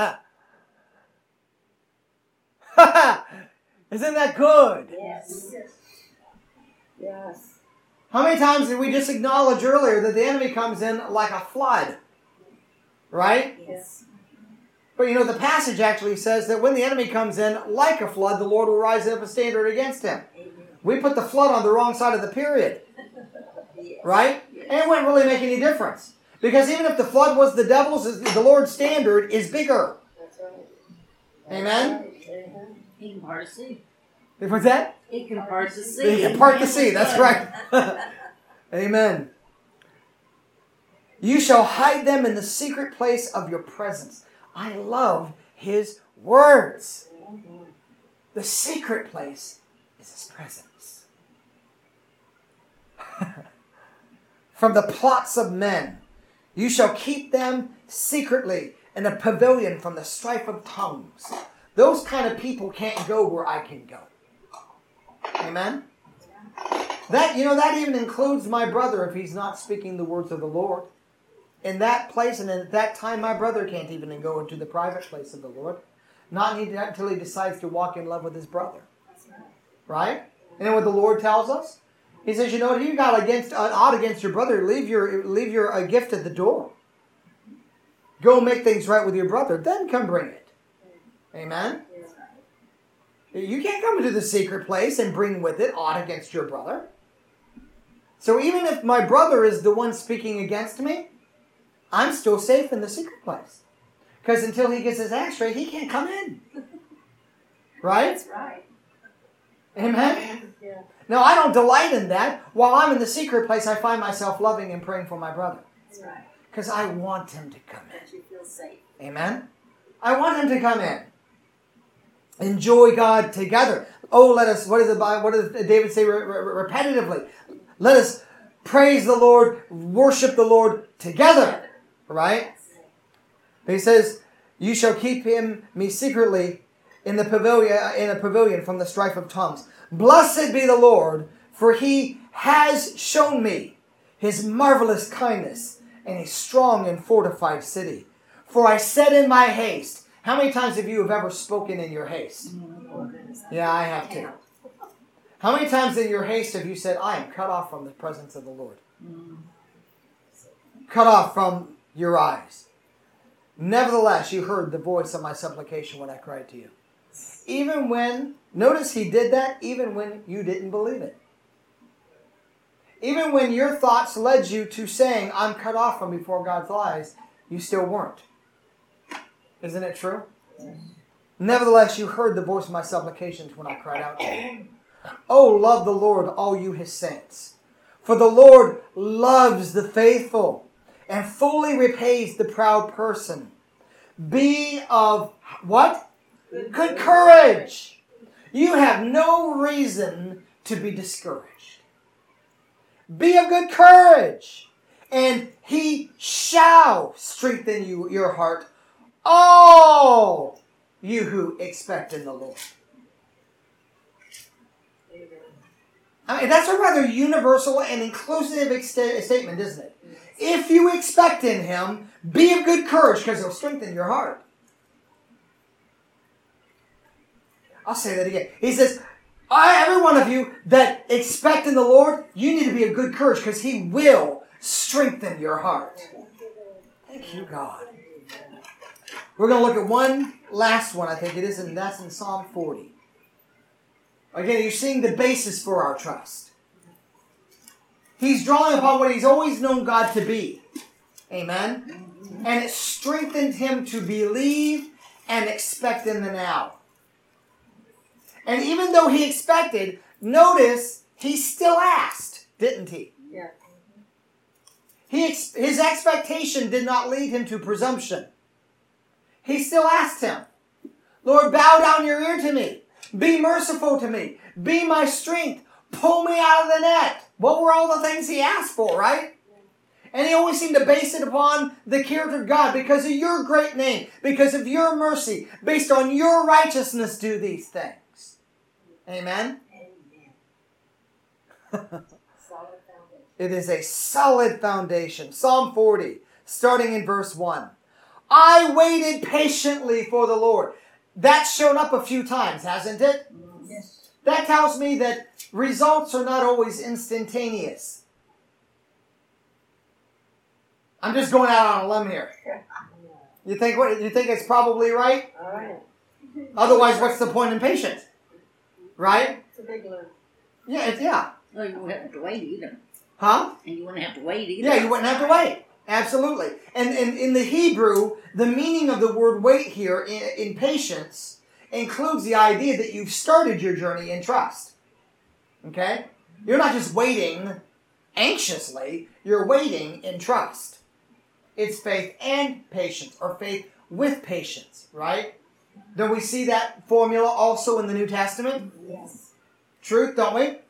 [SPEAKER 1] Isn't that good?
[SPEAKER 3] Yes. Yes.
[SPEAKER 1] How many times did we just acknowledge earlier that the enemy comes in like a flood? Right?
[SPEAKER 3] Yes.
[SPEAKER 1] But you know, the passage actually says that when the enemy comes in like a flood, the Lord will rise up a standard against him.
[SPEAKER 3] Amen.
[SPEAKER 1] We put the flood on the wrong side of the period.
[SPEAKER 3] Yes.
[SPEAKER 1] Right? And it wouldn't really make any difference. Because even if the flood was the devil's, the Lord's standard is bigger.
[SPEAKER 3] That's right.
[SPEAKER 1] Amen?
[SPEAKER 3] That's right.
[SPEAKER 4] He can part the sea.
[SPEAKER 1] What's that?
[SPEAKER 4] He can part the sea.
[SPEAKER 1] He can part the sea. That's right. Amen. You shall hide them in the secret place of your presence. I love his words. The secret place is his presence. From the plots of men, you shall keep them secretly in a pavilion from the strife of tongues. Those kind of people can't go where I can go. Amen? That, you know, that even includes my brother if he's not speaking the words of the Lord. In that place and at that time, my brother can't even go into the private place of the Lord. Not until he decides to walk in love with his brother. Right? And then what the Lord tells us? He says, you know, if you got against, an odd against your brother, leave your, leave your uh, gift at the door. Go make things right with your brother. Then come bring it. Amen? You can't come into the secret place and bring with it aught against your brother. So even if my brother is the one speaking against me, I'm still safe in the secret place. Because until he gets his act straight, he can't come in. Right?
[SPEAKER 3] That's right.
[SPEAKER 1] Amen?
[SPEAKER 3] Yeah.
[SPEAKER 1] No, I don't delight in that. While I'm in the secret place, I find myself loving and praying for my brother.
[SPEAKER 3] That's right.
[SPEAKER 1] Because I want him to come
[SPEAKER 3] That you feel safe.
[SPEAKER 1] in. Amen? I want him to come in. Enjoy God together. Oh, let us, what, is the, what does David say re- re- repetitively? Let us praise the Lord, worship the Lord together. Right? He says, you shall keep him, me secretly, in the pavilion, in a pavilion from the strife of tongues. Blessed be the Lord, for he has shown me his marvelous kindness in a strong and fortified city. For I said in my haste, how many times have you have ever spoken in your haste? Yeah, I have too. How many times in your haste have you said, I am cut off from the presence of the Lord? Cut off from your eyes. Nevertheless, you heard the voice of my supplication when I cried to you. Even when, notice he did that even when you didn't believe it. Even when your thoughts led you to saying, I'm cut off from before God's eyes, you still weren't. Isn't it true? Nevertheless, you heard the voice of my supplications when I cried out to you. Oh, love the Lord, all you his saints. For the Lord loves the faithful and fully repays the proud person. Be of what? Good, Good courage. You have no reason to be discouraged. Be of good courage, and he shall strengthen you, your heart, all you who expect in the Lord. I mean, that's a rather universal and inclusive ex- statement, isn't it? If you expect in him, be of good courage, because he'll strengthen your heart. I'll say that again. He says, I, every one of you that expect in the Lord, you need to be of good courage, because he will strengthen your heart. Thank you, God. We're going to look at one last one, I think it is, and that's in Psalm forty. Again, you're seeing the basis for our trust. He's drawing upon what he's always known God to be. Amen? And it strengthened him to believe and expect in the now. And even though he expected, notice he still asked, didn't he?
[SPEAKER 3] Yeah.
[SPEAKER 1] He ex- his expectation did not lead him to presumption. He still asked him, Lord, bow down your ear to me. Be merciful to me. Be my strength. Pull me out of the net. What were all the things he asked for, right? And he always seemed to base it upon the character of God. Because of your great name. Because of your mercy. Based on your righteousness, do these things. Amen?
[SPEAKER 3] Amen. Solid foundation.
[SPEAKER 1] It is a solid foundation. Psalm forty, starting in verse one. I waited patiently for the Lord. That's shown up a few times, hasn't it?
[SPEAKER 3] Yes.
[SPEAKER 1] That tells me that results are not always instantaneous. I'm just going out on a limb here. You think what? You think it's probably right?
[SPEAKER 3] All right.
[SPEAKER 1] Otherwise, what's the point in patience? Right?
[SPEAKER 3] It's a big learn.
[SPEAKER 1] Yeah, it's, yeah.
[SPEAKER 4] Oh, you wouldn't have to wait either.
[SPEAKER 1] Huh?
[SPEAKER 4] And you wouldn't have to wait either.
[SPEAKER 1] Yeah, you wouldn't have to wait. Absolutely. And, and in the Hebrew, the meaning of the word wait here in, in patience includes the idea that you've started your journey in trust. Okay? You're not just waiting anxiously, you're waiting in trust. It's faith and patience, or faith with patience, right? Don't we see that formula also in the New Testament?
[SPEAKER 3] Yes.
[SPEAKER 1] Truth, don't we?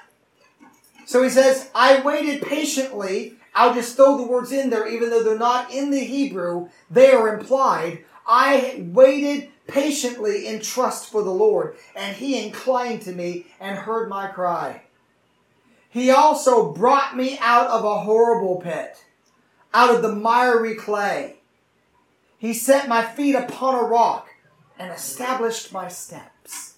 [SPEAKER 1] So he says, I waited patiently. I'll just throw the words in there, even though they're not in the Hebrew. They are implied. I waited patiently in trust for the Lord, and he inclined to me and heard my cry. He also brought me out of a horrible pit, out of the miry clay. He set my feet upon a rock and established my steps.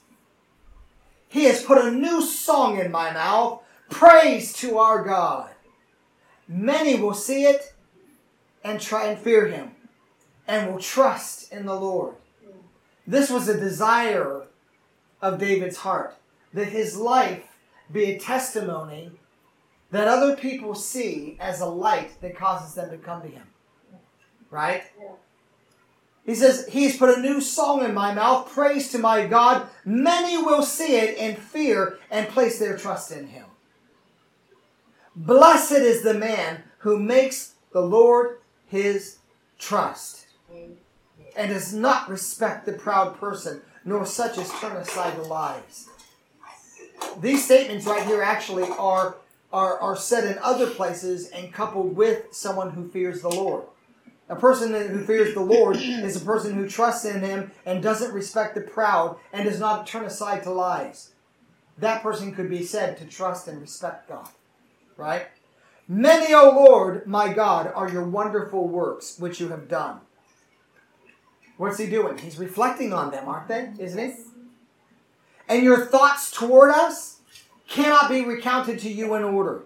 [SPEAKER 1] He has put a new song in my mouth, praise to our God. Many will see it and try and fear him and will trust in the Lord. This was a desire of David's heart, that his life be a testimony that other people see as a light that causes them to come to him. Right?
[SPEAKER 3] Yeah.
[SPEAKER 1] He says, he's put a new song in my mouth, praise to my God. Many will see it and fear and place their trust in him. Blessed is the man who makes the Lord his trust and does not respect the proud person, nor such as turn aside to lies. These statements right here actually are, are, are said in other places and coupled with someone who fears the Lord. A person who fears the Lord is a person who trusts in him and doesn't respect the proud and does not turn aside to lies. That person could be said to trust and respect God. Right? Many, O Lord, my God, are your wonderful works which you have done. What's he doing? He's reflecting on them, aren't they? Isn't he? And your thoughts toward us cannot be recounted to you in order.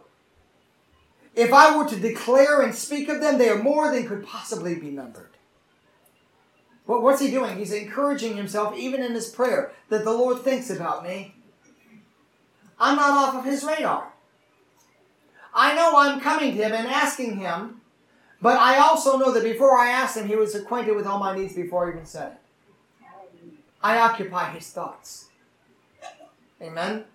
[SPEAKER 1] If I were to declare and speak of them, they are more than could possibly be numbered. Well, what's he doing? He's encouraging himself, even in his prayer, that the Lord thinks about me. I'm not off of his radar. I know I'm coming to him and asking him, but I also know that before I asked him, he was acquainted with all my needs before I even said it. I occupy his thoughts. Amen?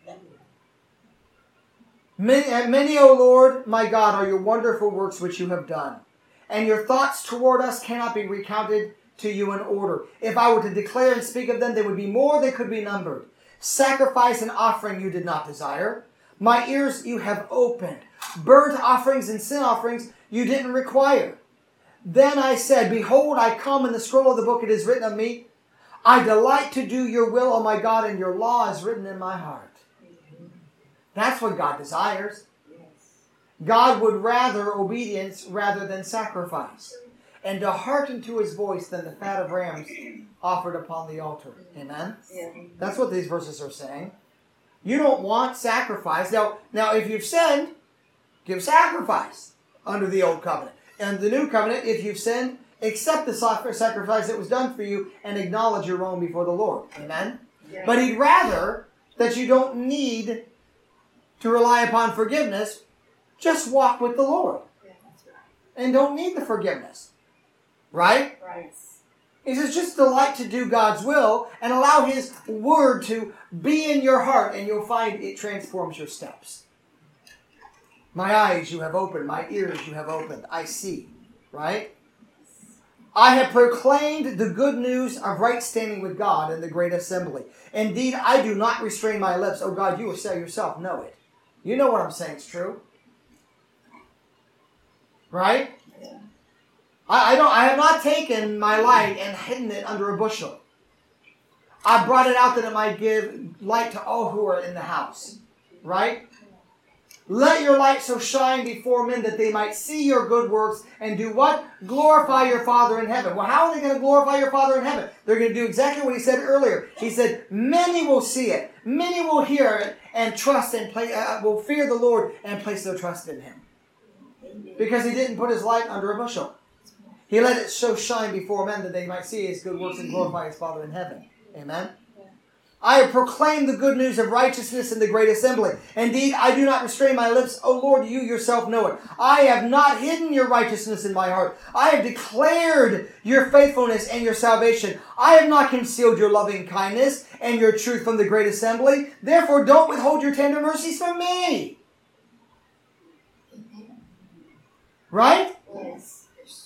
[SPEAKER 1] Many, many, O Lord, my God, are your wonderful works which you have done. And your thoughts toward us cannot be recounted to you in order. If I were to declare and speak of them, they would be more than could be numbered. Sacrifice and offering you did not desire. My ears you have opened. Burnt offerings and sin offerings you didn't require. Then I said, behold, I come, in the scroll of the book it is written of me. I delight to do your will, O my God, and your law is written in my heart. That's what God desires. God would rather obedience rather than sacrifice, and to hearken to his voice than the fat of rams offered upon the altar. Amen?
[SPEAKER 3] Yeah.
[SPEAKER 1] That's what these verses are saying. You don't want sacrifice. Now, now if you've sinned, give sacrifice under the old covenant. And the new covenant, if you've sinned, accept the sacrifice that was done for you and acknowledge your wrong before the Lord. Amen?
[SPEAKER 3] Yeah.
[SPEAKER 1] But he'd rather that you don't need to rely upon forgiveness. Just walk with the Lord.
[SPEAKER 3] Yeah, that's right.
[SPEAKER 1] And don't need the forgiveness. Right?
[SPEAKER 3] Right.
[SPEAKER 1] He says, just delight to do God's will and allow his word to be in your heart, and you'll find it transforms your steps. My eyes you have opened, my ears you have opened. I see. Right? I have proclaimed the good news of right standing with God in the great assembly. Indeed, I do not restrain my lips. Oh God, you will say yourself, know it. You know what I'm saying is true. Right?
[SPEAKER 3] Yeah.
[SPEAKER 1] I, I don't. I have not taken my light and hidden it under a bushel. I brought it out that it might give light to all who are in the house. Right? Let your light so shine before men that they might see your good works and do what? Glorify your Father in heaven. Well, how are they going to glorify your Father in heaven? They're going to do exactly what he said earlier. He said, many will see it. Many will hear it and trust and play, uh, will fear the Lord and place their trust in him. Because he didn't put his light under a bushel. He let it so shine before men that they might see his good works and glorify his Father in heaven. Amen? I have proclaimed the good news of righteousness in the great assembly. Indeed, I do not restrain my lips. O Lord, you yourself know it. I have not hidden your righteousness in my heart. I have declared your faithfulness and your salvation. I have not concealed your loving kindness and your truth from the great assembly. Therefore, don't withhold your tender mercies from me. Right?
[SPEAKER 3] Yes.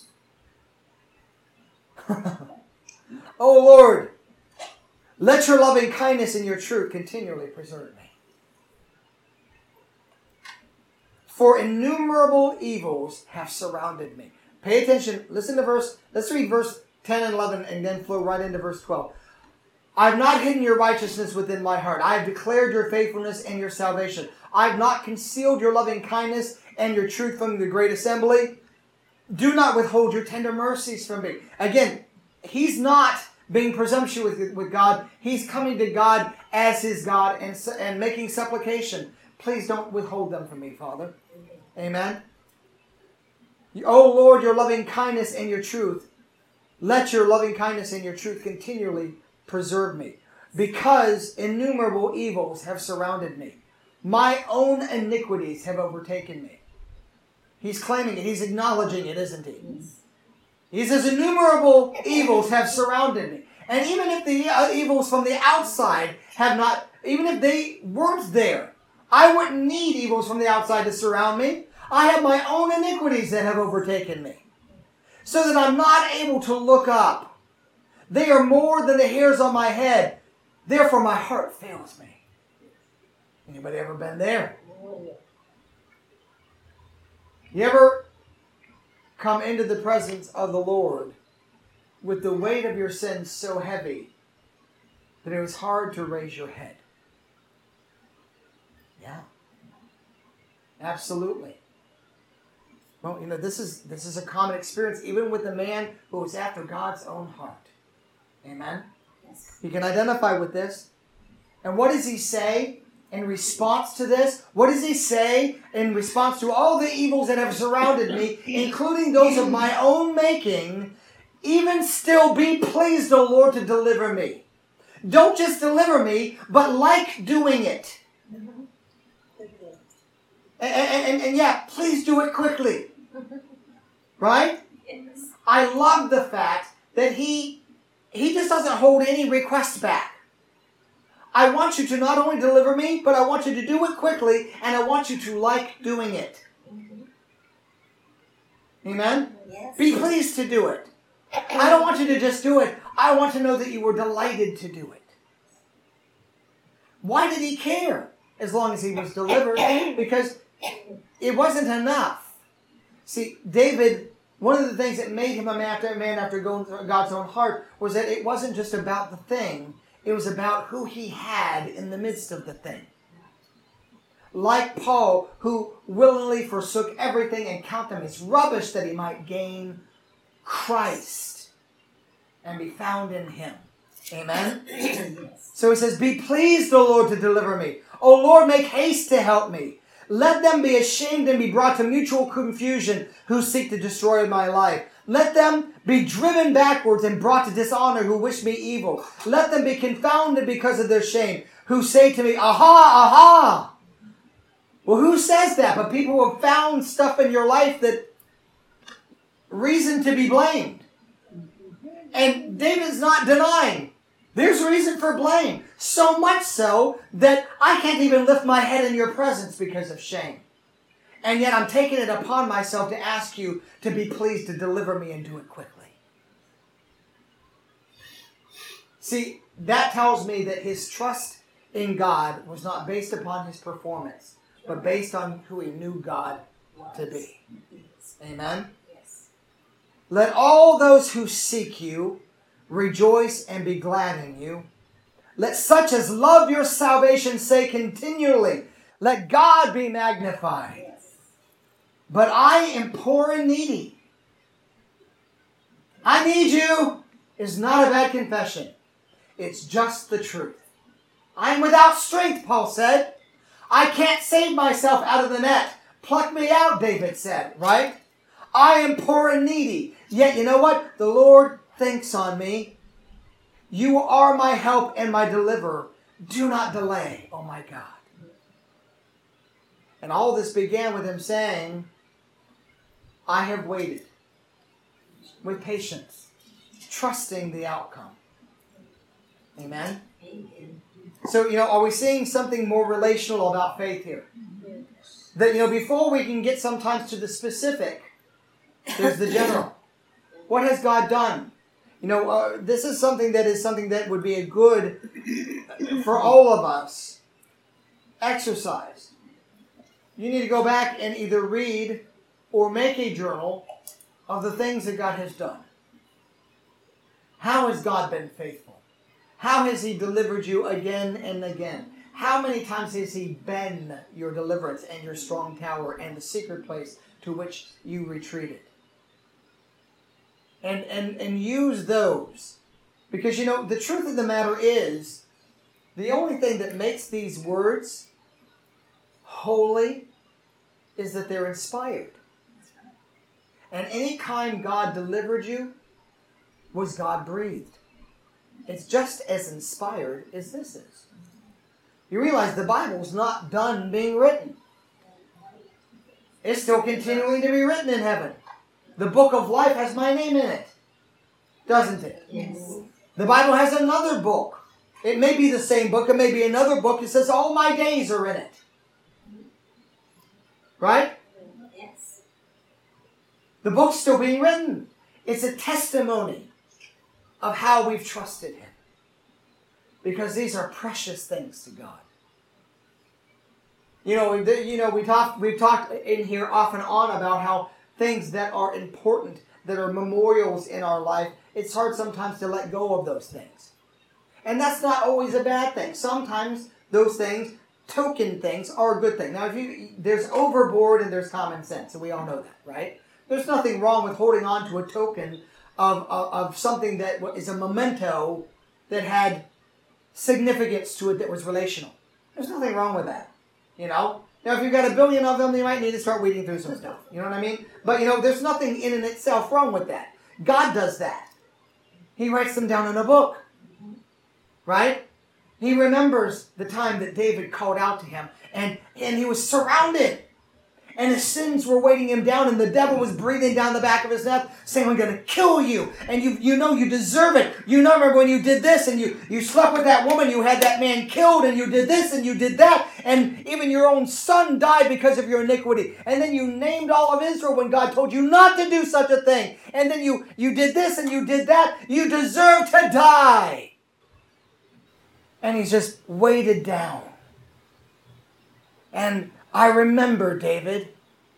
[SPEAKER 1] O Lord, let your loving kindness and your truth continually preserve me. For innumerable evils have surrounded me. Pay attention. Listen to verse. Let's read verse ten and eleven and then flow right into verse twelve. I have not hidden your righteousness within my heart. I have declared your faithfulness and your salvation. I have not concealed your loving kindness and your truth from the great assembly. Do not withhold your tender mercies from me. Again, he's not being presumptuous with, with God. He's coming to God as his God and, and making supplication. Please don't withhold them from me, Father. Amen. O Lord, your loving kindness and your truth. Let your loving kindness and your truth continually preserve me. Because innumerable evils have surrounded me. My own iniquities have overtaken me. He's claiming it. He's acknowledging it, isn't he? He says, innumerable evils have surrounded me. And even if the uh, evils from the outside have not, even if they weren't there, I wouldn't need evils from the outside to surround me. I have my own iniquities that have overtaken me. So that I'm not able to look up. They are more than the hairs on my head. Therefore my heart fails me. Anybody ever been there? You ever come into the presence of the Lord with the weight of your sins so heavy that it was hard to raise your head? Yeah. Absolutely. Well, you know, this is this is a common experience even with the man who was after God's own heart. Amen?
[SPEAKER 3] Yes.
[SPEAKER 1] He can identify with this. And what does he say in response to this? What does he say in response to all the evils that have surrounded me, including those of my own making? Even still be pleased, O Lord, to deliver me. Don't just deliver me, but like doing it. And, and, and, and yeah, please do it quickly. Right?
[SPEAKER 3] Yes.
[SPEAKER 1] I love the fact that he he just doesn't hold any requests back. I want you to not only deliver me, but I want you to do it quickly, and I want you to like doing it. Amen?
[SPEAKER 3] Yes.
[SPEAKER 1] Be pleased to do it. I don't want you to just do it. I want to know that you were delighted to do it. Why did he care? As long as he was delivered. Because it wasn't enough. See, David, one of the things that made him a man after God's own heart was that it wasn't just about the thing. It was about who he had in the midst of the thing. Like Paul, who willingly forsook everything and count them as rubbish that he might gain Christ and be found in him. Amen?
[SPEAKER 3] Yes.
[SPEAKER 1] So he says, be pleased, O Lord, to deliver me. O Lord, make haste to help me. Let them be ashamed and be brought to mutual confusion who seek to destroy my life. Let them be driven backwards and brought to dishonor who wish me evil. Let them be confounded because of their shame, who say to me, aha, aha. Well, who says that? But people have found stuff in your life that reason to be blamed. And David's not denying. There's reason for blame. So much so that I can't even lift my head in your presence because of shame. And yet I'm taking it upon myself to ask you to be pleased to deliver me and do it quickly. See, that tells me that his trust in God was not based upon his performance, but based on who he knew God to be. Amen?
[SPEAKER 3] Yes.
[SPEAKER 1] Let all those who seek you rejoice and be glad in you. Let such as love your salvation say continually, let God be magnified.
[SPEAKER 3] Yes.
[SPEAKER 1] But I am poor and needy. I need you is not a bad confession. It's just the truth. I'm without strength, Paul said. I can't save myself out of the net. Pluck me out, David said, right? I am poor and needy. Yet, you know what? The Lord thinks on me. You are my help and my deliverer. Do not delay, oh my God. And all this began with him saying, I have waited with patience, trusting the outcome. Amen?
[SPEAKER 3] Amen.
[SPEAKER 1] So, you know, are we seeing something more relational about faith here? That, you know, before we can get sometimes to the specific, there's the general. What has God done? You know, uh, this is something that is something that would be a good for all of us. Exercise. You need to go back and either read or make a journal of the things that God has done. How has God been faithful? How has he delivered you again and again? How many times has he been your deliverance and your strong tower and the secret place to which you retreated? And, and, and use those. Because, you know, the truth of the matter is, the only thing that makes these words holy is that they're inspired. And any time God delivered you was God breathed. It's just as inspired as this is. You realize the Bible's not done being written. It's still continuing to be written in heaven. The book of life has my name in it. Doesn't it?
[SPEAKER 3] Yes.
[SPEAKER 1] The Bible has another book. It may be the same book. It may be another book. It says all my days are in it. Right?
[SPEAKER 3] Yes.
[SPEAKER 1] The book's still being written. It's a testimony of how we've trusted him. Because these are precious things to God. You know, we, you know, we talk, we've talked in here off and on about how things that are important, that are memorials in our life, it's hard sometimes to let go of those things. And that's not always a bad thing. Sometimes those things, token things, are a good thing. Now, if you, there's overboard and there's common sense, and we all know that, right? There's nothing wrong with holding on to a token of, of, of something that is a memento that had significance to it that was relational. There's nothing wrong with that, you know? Now, if you've got a billion of them, you might need to start weeding through some stuff. You know what I mean? But, you know, there's nothing in and itself wrong with that. God does that. He writes them down in a book. Right? He remembers the time that David called out to him, and, and he was surrounded. And his sins were weighting him down, and the devil was breathing down the back of his neck, saying, I'm going to kill you. And you you know you deserve it. You know, remember when you did this, and you, you slept with that woman, you had that man killed, and you did this, and you did that. And even your own son died because of your iniquity. And then you named all of Israel when God told you not to do such a thing. And then you, you did this, and you did that. You deserve to die. And he's just weighted down. And I remember, David,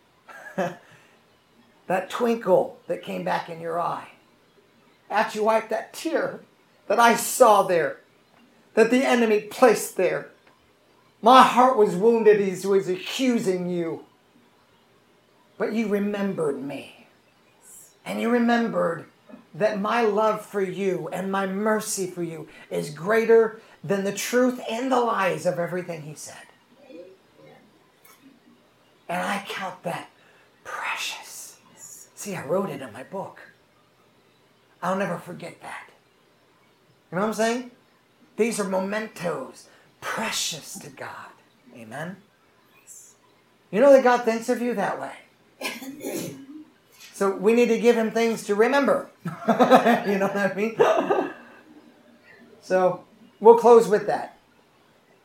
[SPEAKER 1] that twinkle that came back in your eye. After you wiped that tear that I saw there, that the enemy placed there. My heart was wounded as he was accusing you. But you remembered me. And you remembered that my love for you and my mercy for you is greater than the truth and the lies of everything he said. And I count that precious. See, I wrote it in my book. I'll never forget that. You know what I'm saying? These are mementos, precious to God. Amen? You know that God thinks of you that way. So we need to give him things to remember. You know what I mean? So we'll close with that.